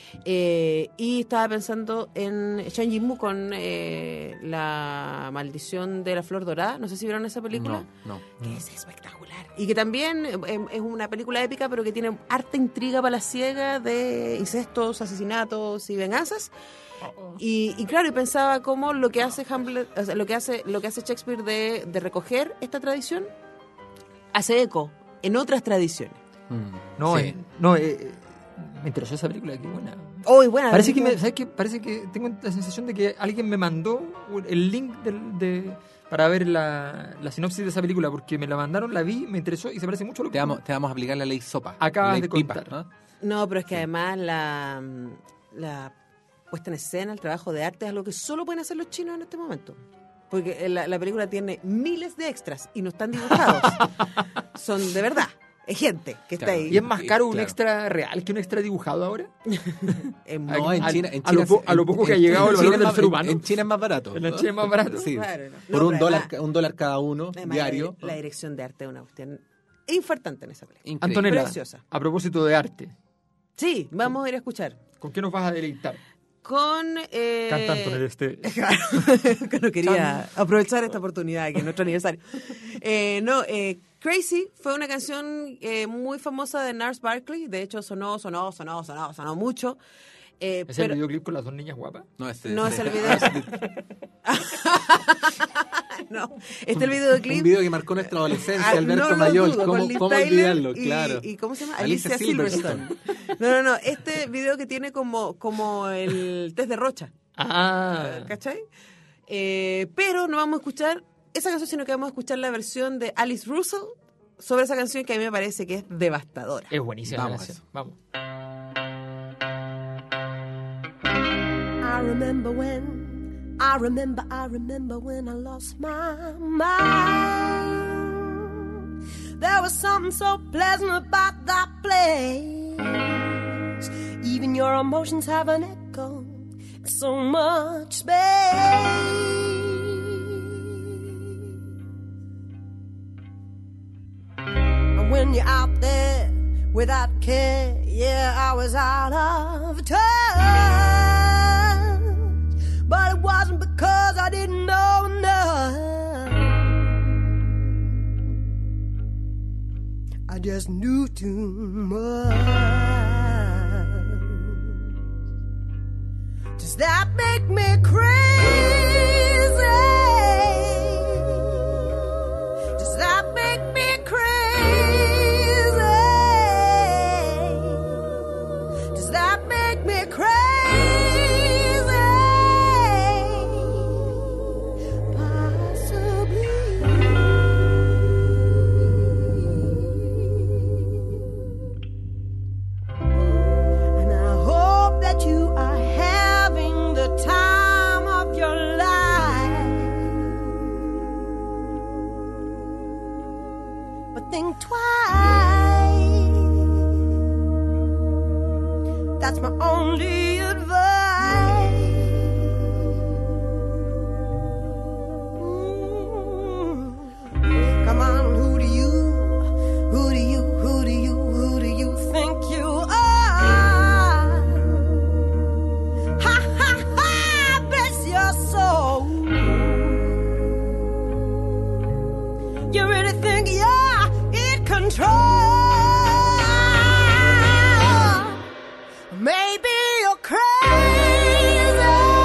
Eh, y estaba pensando en Zhang Yimou con eh, La Maldición de la Flor Dorada, no sé si vieron esa película. No, no. Que es espectacular. Y que también eh, es una película épica, pero que tiene harta intriga palaciega de incestos, asesinatos y venganzas. Y, y claro, y pensaba cómo lo que hace Hamlet, o sea, lo que hace, lo que hace Shakespeare de, de recoger esta tradición, hace eco en otras tradiciones. Mm, No, sí. eh, no eh, eh, me interesó esa película, qué buena. Oh, y buena, Parece que, película. me, ¿sabes qué? Parece que tengo la sensación de que alguien me mandó el link del- de, para ver la, la sinopsis de esa película, porque me la mandaron, la vi, me interesó y se parece mucho a lo Te que... vamos, te vamos a aplicar la ley sopa. Acabas la ley de pipa, contar. ¿no? No, pero es que además la, la puesta en escena, el trabajo de arte es algo que solo pueden hacer los chinos en este momento. Porque la, la película tiene miles de extras y no están dibujados. Son de verdad. Es gente que está Claro. ahí. ¿Y es más caro un Claro. extra real que un extra dibujado ahora? Es No, muy- en Al- China, en a lo China po- a lo en- poco que en- ha llegado en el China valor es del más- ser en- humano. En China es más barato. En la ¿no? China es más barato. Sí. Claro, no. Por No, un pero dólar, además- un dólar cada uno, además, diario. La, la dirección de arte es una cuestión infartante en esa película. Increíble. Antonella, Preciosa. a propósito de arte, Sí, vamos a ir a escuchar. ¿con qué nos vas a deleitar? Con... Eh, Canta Antonella este... Claro, que no quería aprovechar esta oportunidad que es nuestro aniversario. Eh, no, eh, Crazy fue una canción eh, muy famosa de Nars Barkley. De hecho, sonó, sonó, sonó, sonó, sonó mucho. Eh, ¿Es pero- el videoclip con las dos niñas guapas? No, este- No es el video. No, este es el videoclip. Un video que marcó nuestra adolescencia, Ah, Alberto no lo Mayol. dudo, ¿Cómo, con Liv cómo Tyler olvidarlo? y, Claro. y ¿cómo se llama? Alicia Alicia, Silverstone. No, no, no. Este video que tiene como, como el test de Rocha. Ah, ¿Cachai? Eh, pero no vamos a escuchar esa canción, sino que vamos a escuchar la versión de Alice Russell sobre esa canción que a mí me parece que es devastadora. es buenísima la Vamos a canción. eso. Vamos. I remember when, I remember, I remember when I lost my mind. There was something so pleasant about that place. Even your emotions have an echo in so much space. when you're out there without care, yeah, I was out of touch. But it wasn't because I didn't know enough. I just knew too much. Does that make me crazy? Does that make me crazy? Does that make me crazy? Think twice. That's my only advice. Mm. Come on, who do you, who do you, who do you, who do you think you are? Ha ha ha! Bless your soul. You really think you're control? Maybe you're crazy.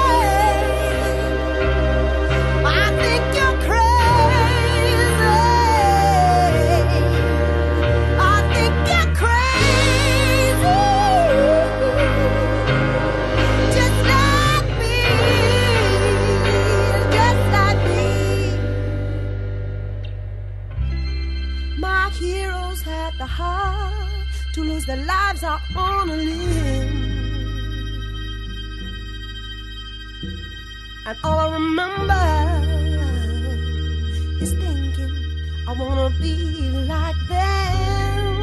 I think you're crazy. I think you're crazy. Just like me. Just like me. My heroes had the heart to lose their lives out on a limb. And all I remember is thinking I wanna be like them.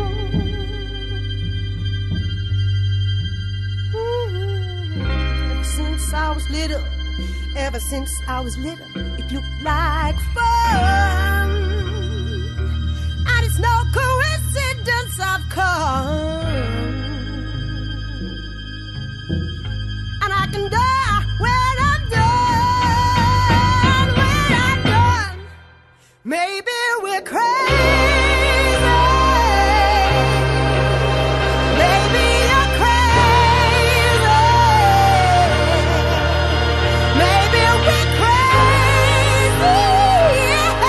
Mm-hmm. Ever since I was little, ever since I was little, it looked like fun. It's no coincidence I've come, and I can die when I'm done. When I'm done, maybe we're crazy. Maybe you're crazy. Maybe we're crazy. Yeah.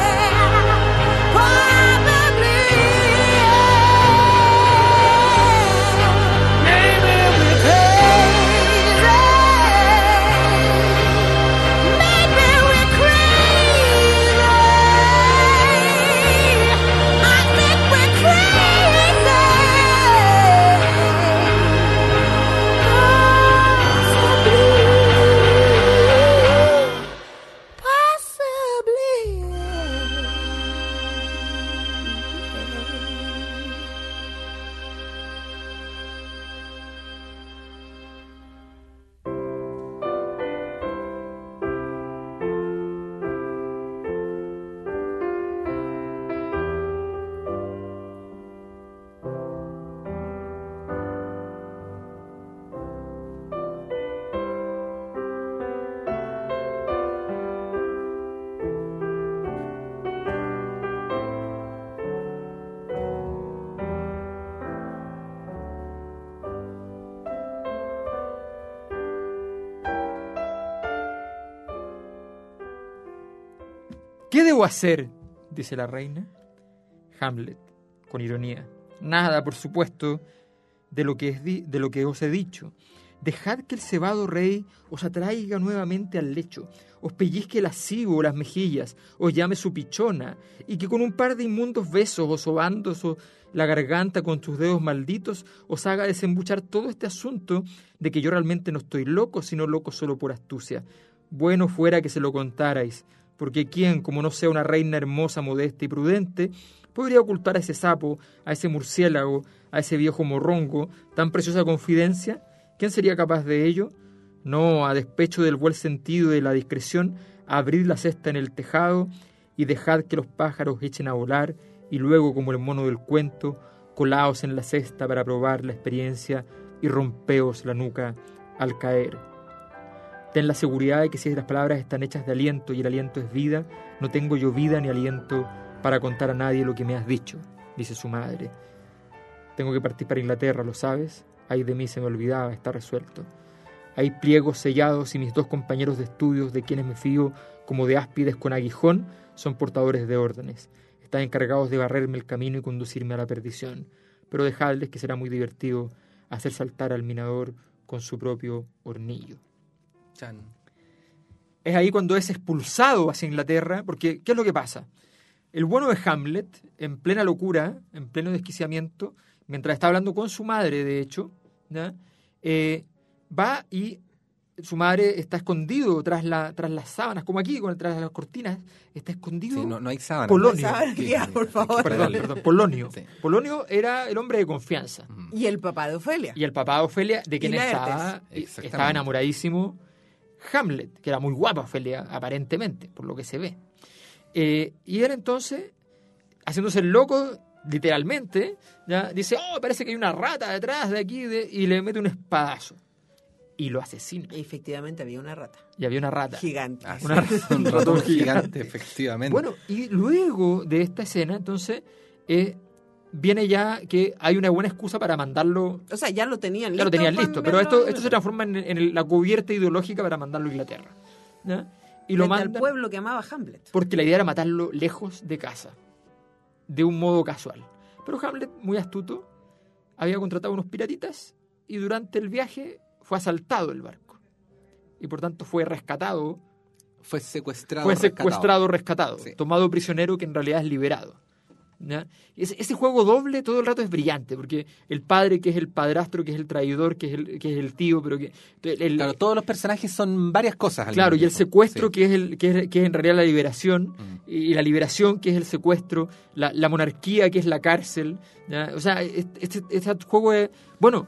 ¿Qué debo hacer?, dice la reina. Hamlet, con ironía. Nada, por supuesto, de lo que, es di- de lo que os he dicho. Dejad que el cebado rey os atraiga nuevamente al lecho, os pellizque el lascivo o las mejillas, os llame su pichona, y que con un par de inmundos besos o sobándose la garganta con tus dedos malditos os haga desembuchar todo este asunto de que yo realmente no estoy loco, sino loco solo por astucia. Bueno fuera que se lo contarais, porque quién, como no sea una reina hermosa, modesta y prudente, podría ocultar a ese sapo, a ese murciélago, a ese viejo morrongo, tan preciosa confidencia? ¿Quién sería capaz de ello? No, a despecho del buen sentido y de la discreción, abrid la cesta en el tejado y dejad que los pájaros echen a volar y luego, como el mono del cuento, colaos en la cesta para probar la experiencia y rompeos la nuca al caer. Ten la seguridad de que si las palabras están hechas de aliento y el aliento es vida, no tengo yo vida ni aliento para contar a nadie lo que me has dicho, dice su madre. Tengo que partir para Inglaterra, ¿lo sabes? Ay de mí, se me olvidaba, está resuelto. Hay pliegos sellados y mis dos compañeros de estudios, de quienes me fío como de áspides con aguijón, son portadores de órdenes. Están encargados de barrerme el camino y conducirme a la perdición. Pero dejadles que será muy divertido hacer saltar al minador con su propio hornillo. Chan. Es ahí cuando es expulsado hacia Inglaterra, porque ¿qué es lo que pasa? El bueno de Hamlet, en plena locura, en pleno desquiciamiento, mientras está hablando con su madre, de hecho, ¿ya? Eh, va y su madre está escondido tras, la, tras las sábanas, como aquí, con, tras las cortinas, está escondido. Sí, no, no hay sábana. Polonio. Sábana, Sí, ya, sí, por sí. favor. Perdón, perdón, Polonio. Sí. Polonio era el hombre de confianza. Y el papá de Ofelia. Y el papá de Ofelia, de quien Y Laertes. estaba, Exactamente. estaba enamoradísimo Hamlet, que era muy guapa Ofelia, aparentemente, por lo que se ve. Eh, y él entonces, haciéndose el loco, literalmente, ya dice, oh, parece que hay una rata detrás de aquí, de... y le mete un espadazo. Y lo asesina. Y efectivamente había una rata. Y había una rata. Gigante. Ah, Una- sí, un ratón gigante, efectivamente. Bueno, y luego de esta escena, entonces, eh, viene ya que hay una buena excusa para mandarlo. O sea, ya lo tenían listo. Ya lo tenían para listo, pero enviarlo esto, a- esto se transforma en, en el- la cubierta ideológica para mandarlo a Inglaterra. ¿Ya? Y lo frente al mandan pueblo que amaba Hamlet. porque la idea era matarlo lejos de casa, de un modo casual. Pero Hamlet, muy astuto, había contratado unos piratitas y durante el viaje fue asaltado el barco. Y por tanto fue rescatado, Fue secuestrado. fue rescatado. secuestrado, rescatado, Sí. tomado prisionero que en realidad es liberado. ¿Ya? Ese, ese juego doble todo el rato es brillante, porque el padre que es el padrastro, que es el traidor, que es el, que es el tío, pero que... el- Claro, todos los personajes son varias cosas. al Claro, mismo y el tiempo. secuestro, Sí. que, es el, que, es, que es en realidad la liberación, Mm. y la liberación, que es el secuestro, la, la monarquía, que es la cárcel. ¿Ya? O sea, este, este, este juego es... Bueno,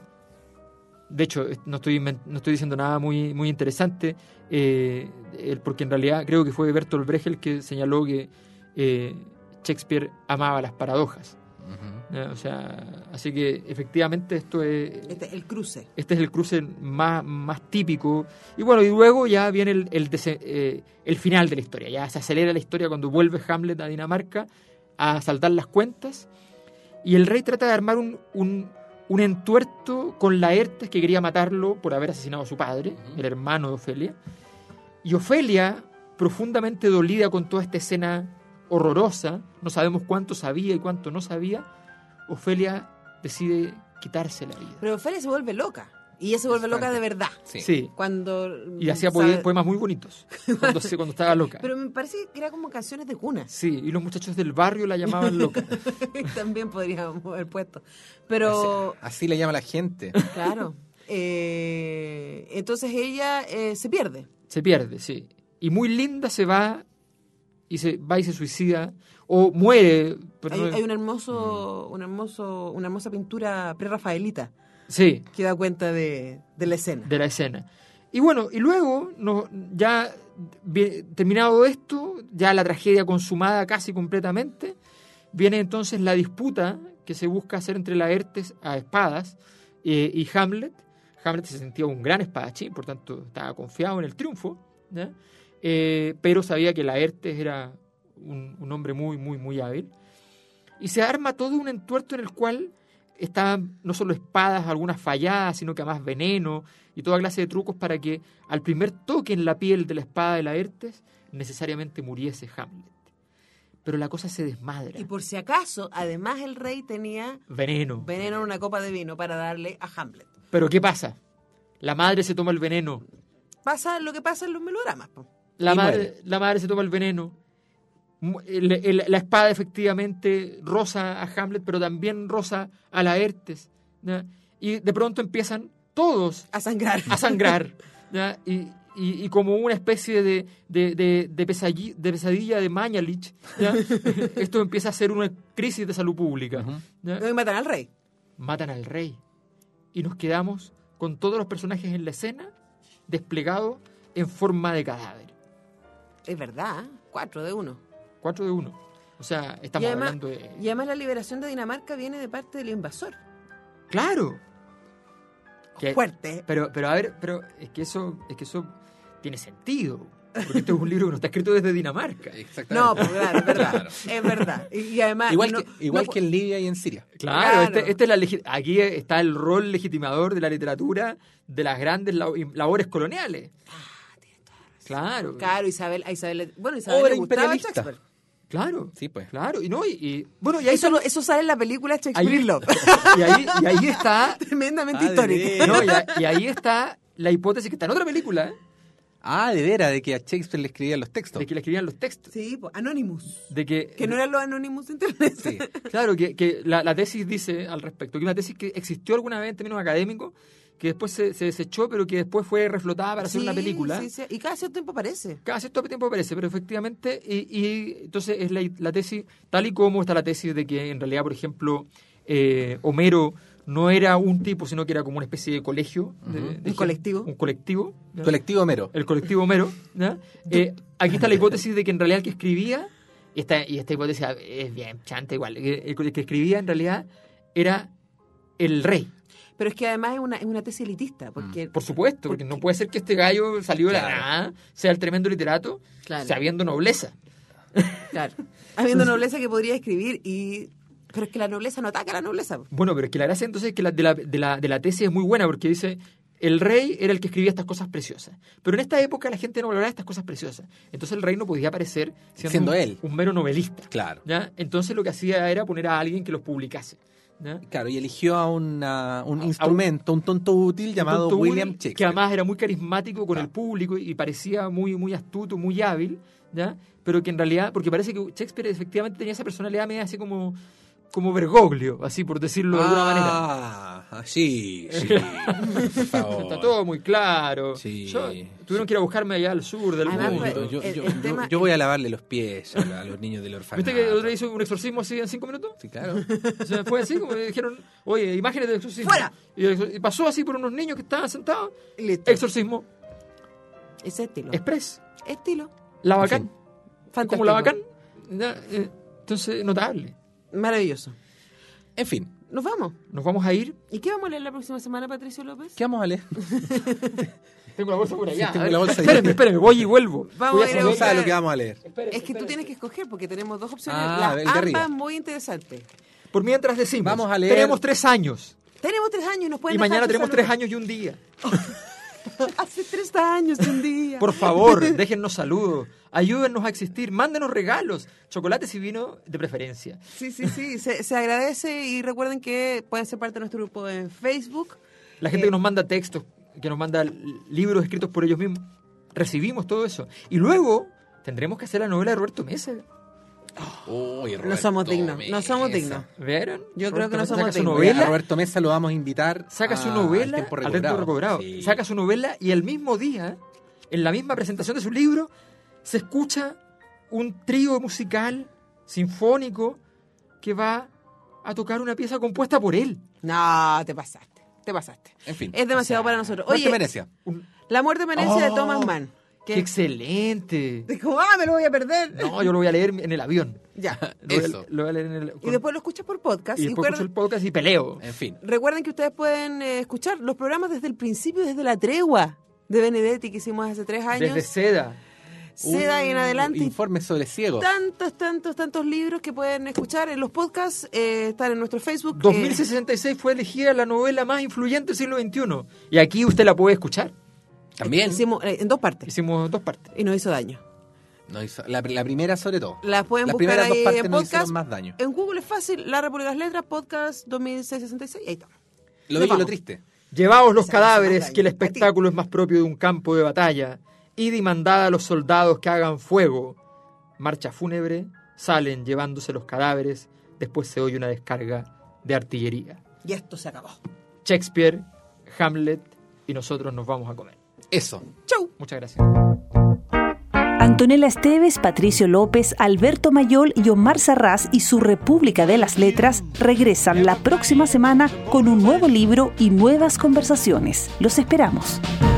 de hecho, no estoy, inven- no estoy diciendo nada muy, muy interesante, eh, el- porque en realidad creo que fue Bertolt Brecht el que señaló que eh, Shakespeare amaba las paradojas. Ujú. ¿Ya? O sea, así que efectivamente esto es... Este, el cruce. Este es el cruce más, más típico. Y bueno, y luego ya viene el, el, dese- eh, el final de la historia. Ya se acelera la historia cuando vuelve Hamlet a Dinamarca a saltar las cuentas. Y el rey trata de armar un, un, un entuerto con Laertes, que quería matarlo por haber asesinado a su padre, Ujú. el hermano de Ofelia. Y Ofelia, profundamente dolida con toda esta escena horrorosa, no sabemos cuánto sabía y cuánto no sabía, Ofelia decide quitarse la vida. Pero Ofelia se vuelve loca. Y ella se vuelve loca de verdad. Sí. Sí. Cuando. Y hacía sabe- poe- poemas muy bonitos cuando, se- cuando estaba loca. Pero me parece que era como canciones de cuna. Sí, y los muchachos del barrio la llamaban loca. También podríamos haber puesto. Pero, Así, así le llama la gente. claro. eh, entonces ella eh, se pierde. Se pierde, sí. Y muy linda se va y se va y se suicida o muere. Pero Hay, no- hay un hermoso, un hermoso, una hermosa pintura pre-rafaelita Sí, que da cuenta de, de la escena. de la escena. Y bueno, y luego, no, ya vi- terminado esto, ya la tragedia consumada casi completamente, viene entonces la disputa que se busca hacer entre Laertes a espadas eh, y Hamlet. Hamlet se sentía un gran espadachín, por tanto estaba confiado en el triunfo, ¿ya? Eh, pero sabía que Laertes era un, un hombre muy, muy, muy hábil. Y se arma todo un entuerto en el cual estaban no solo espadas, algunas falladas, sino que además veneno y toda clase de trucos para que al primer toque en la piel de la espada de Laertes necesariamente muriese Hamlet. Pero la cosa se desmadra. Y por si acaso, además el rey tenía Veneno. veneno en una copa de vino para darle a Hamlet. Pero ¿qué pasa? La madre se toma el veneno. Pasa lo que pasa en los melodramas. Po. La, Y madre, muere. la madre se toma el veneno. Mu- el- el- la espada efectivamente roza a Hamlet, pero también roza a Laertes. ¿Ya? Y de pronto empiezan todos A sangrar. a sangrar. ¿Ya? Y, y, y como una especie de, de, de, de, pesadilla, de pesadilla de Mañalich, ¿ya? Esto empieza a ser una crisis de salud pública. Ujú. ¿Ya? No, y matan al rey. Matan al rey. Y nos quedamos con todos los personajes en la escena desplegados en forma de cadáver. Es verdad, ¿eh? cuatro de uno. Cuatro de uno. O sea, estamos y además, hablando de... Y además la liberación de Dinamarca viene de parte del invasor. ¡Claro! Que- Fuerte. Pero, pero a ver, pero es que eso, es que eso tiene sentido. Porque este es un libro que no está escrito desde Dinamarca. Exactamente. No, pues claro, es verdad. Claro. Es verdad. Y, y además. Igual, no- que, igual no- que en Libia y en Siria. Claro, Claro. Este, este es la legi- aquí está el rol legitimador de la literatura de las grandes lab- labores coloniales. Claro, Claro, Isabel, a Isabel. le- Bueno, Isabel Obra le gustaba imperialista. Shakespeare. claro, Sí, pues. claro. Y no, y, y- bueno, y ahí, Eso, está- lo- eso sale en la película Shakespeare ahí, in Love. y ahí, y ahí está, Tremendamente Ah, de histórica. veras. no, y, a- y ahí está la hipótesis que está en otra película, ¿eh? Ah, de veras, de que a Shakespeare le escribían los textos. De que le escribían los textos. Sí, pues, Anonymous. De que, Que no eran los Anonymous internet. Sí. Claro, que, que la, la tesis dice al respecto, que una tesis que existió alguna vez en términos académicos, que después se, se desechó, pero que después fue reflotada para hacer una Sí, película. sí, sí. Y cada cierto tiempo aparece. Cada cierto tiempo aparece, pero efectivamente, y, y entonces es la, la tesis, tal y como está la tesis de que en realidad, por ejemplo, eh, Homero no era un tipo, sino que era como una especie de colegio. de- de gente- colectivo. Un colectivo. ¿ya? Colectivo Homero. El colectivo Homero. ¿ya? Eh, aquí está la hipótesis de que en realidad el que escribía, y esta, y esta hipótesis es bien chanta igual, el, el que escribía en realidad era el rey. Pero es que además es una, es una tesis elitista. Porque, Por supuesto, porque no puede ser que este gallo salió de la Claro. nada, sea el tremendo literato, Claro. sabiendo nobleza. Claro. Habiendo nobleza que podría escribir y... Pero es que la nobleza no ataca a la nobleza. Bueno, pero es que la gracia entonces es que la, de, la, de, la, de la tesis es muy buena porque dice, el rey era el que escribía estas cosas preciosas. Pero en esta época la gente no valoraba estas cosas preciosas. Entonces el rey no podía aparecer siendo, Siendo un, él. un mero novelista. Claro. ¿ya? Entonces lo que hacía era poner a alguien que los publicase. ¿ya? Claro, y eligió a una- un instrumento, un tonto útil llamado Tonto William Will, Shakespeare. que además era muy carismático con Claro. el público y parecía muy, muy astuto, muy hábil, ¿ya? Pero que en realidad, porque parece que Shakespeare efectivamente tenía esa personalidad media así como, como Bergoglio, así por decirlo de alguna manera. Ah, sí, sí. Por favor. Está todo muy claro. Sí. Yo- tuvieron que ir a buscarme allá al sur del Además, mundo. pues, Yo, el- yo- el yo- tema- yo voy a lavarle los pies a, la- a los niños del orfanato. ¿Viste que otro día hizo un exorcismo así en cinco minutos? Sí, claro. O sea, fue así, como me dijeron, oye, imágenes de exorcismo. ¡Fuera! Y, y pasó así por unos niños que estaban sentados. Y listo. Exorcismo, Ese estilo. express, Estilo. la En bacán. fin. Fantástico. Como la bacán. Ya, eh, entonces, notable. Maravilloso. En fin, Nos vamos. Nos vamos a ir. ¿Y qué vamos a leer la próxima semana, Patricio López? ¿qué vamos a leer? Tengo la bolsa por allá. Sí, tengo A ver, la bolsa ahí. espérenme, espérenme, voy y vuelvo. Vamos Voy a ir a saber- No buscar- sabe lo que vamos a leer. Espérenme, Es que tú espérenme. tienes que escoger porque tenemos dos opciones. Ah, las el de arriba. ambas muy interesantes. Por mientras decimos, Vamos a leer- tenemos tres años. Tenemos tres años y nos pueden Y dejar mañana su tenemos saludo. tres años y un día. Hace tres años y un día. Por favor, déjennos saludos. Ayúdennos a existir. Mándenos regalos. Chocolates y vino de preferencia. Sí, sí, sí. Se, se agradece y recuerden que pueden ser parte de nuestro grupo en Facebook. La gente Eh, que nos manda textos, que nos manda libros escritos por ellos mismos. Recibimos todo eso. Y luego tendremos que hacer la novela de Roberto Mesa. Uy, No somos dignos. No somos dignos. ¿Vieron? Yo creo Roberto que no Mesa somos saca su dignos. Oye, a novela. Roberto Mesa lo vamos a invitar. Saca su a- novela al tiempo al recobrado. tiempo recobrado. Sí. Saca su novela y el mismo día, en la misma presentación de su libro, se escucha un trío musical sinfónico que va a tocar una pieza compuesta por él. No, te pasaste. Te pasaste. En fin. Es demasiado para nosotros. Muerte Oye, Venecia. Un- La muerte de Venecia de Oh, Thomas Mann. ¡Qué Que excelente! dijo, ah, me lo voy a perder. No, yo lo voy a leer en el avión. Ya. Lo voy a- Eso. Lo voy a leer en el, Y después lo escuchas por podcast. y Y después recuerden- escucho el podcast y peleo. En fin. Recuerden que ustedes pueden eh, escuchar los programas desde el principio, desde la tregua de Benedetti que hicimos hace tres años. Desde Seda. Seda y en Uh, adelante. y Informes sobre ciegos. tantos, tantos, tantos libros que pueden escuchar en los podcasts. Eh, están en nuestro Facebook. dos eh, mil sesenta y seis fue elegida la novela más influyente del siglo veintiuno. Y aquí usted la puede escuchar. También. hicimos eh, en dos partes. Hicimos dos partes. Y nos hizo daño. No hizo- la, la primera sobre todo. Las pueden Las buscar primeras dos ahí partes en nos podcast. hicieron más daño. En Google es fácil. La República de las Letras, podcast dos mil seiscientos sesenta y seis. Ahí está. Lo Nos bello y lo vamos. triste. Llevaos los Esa cadáveres, es la que el daño. espectáculo es más propio de un campo de batalla. Id y mandad a los soldados que hagan fuego. Marcha fúnebre, salen llevándose los cadáveres. Después se oye una descarga de artillería. Y esto se acabó. Shakespeare, Hamlet y nosotros nos vamos a comer. Eso. Chau. Muchas gracias. Antonella Esteves, Patricio López, Alberto Mayol y Omar Sarraz y su República de las Letras regresan la próxima semana con un nuevo libro y nuevas conversaciones. Los esperamos.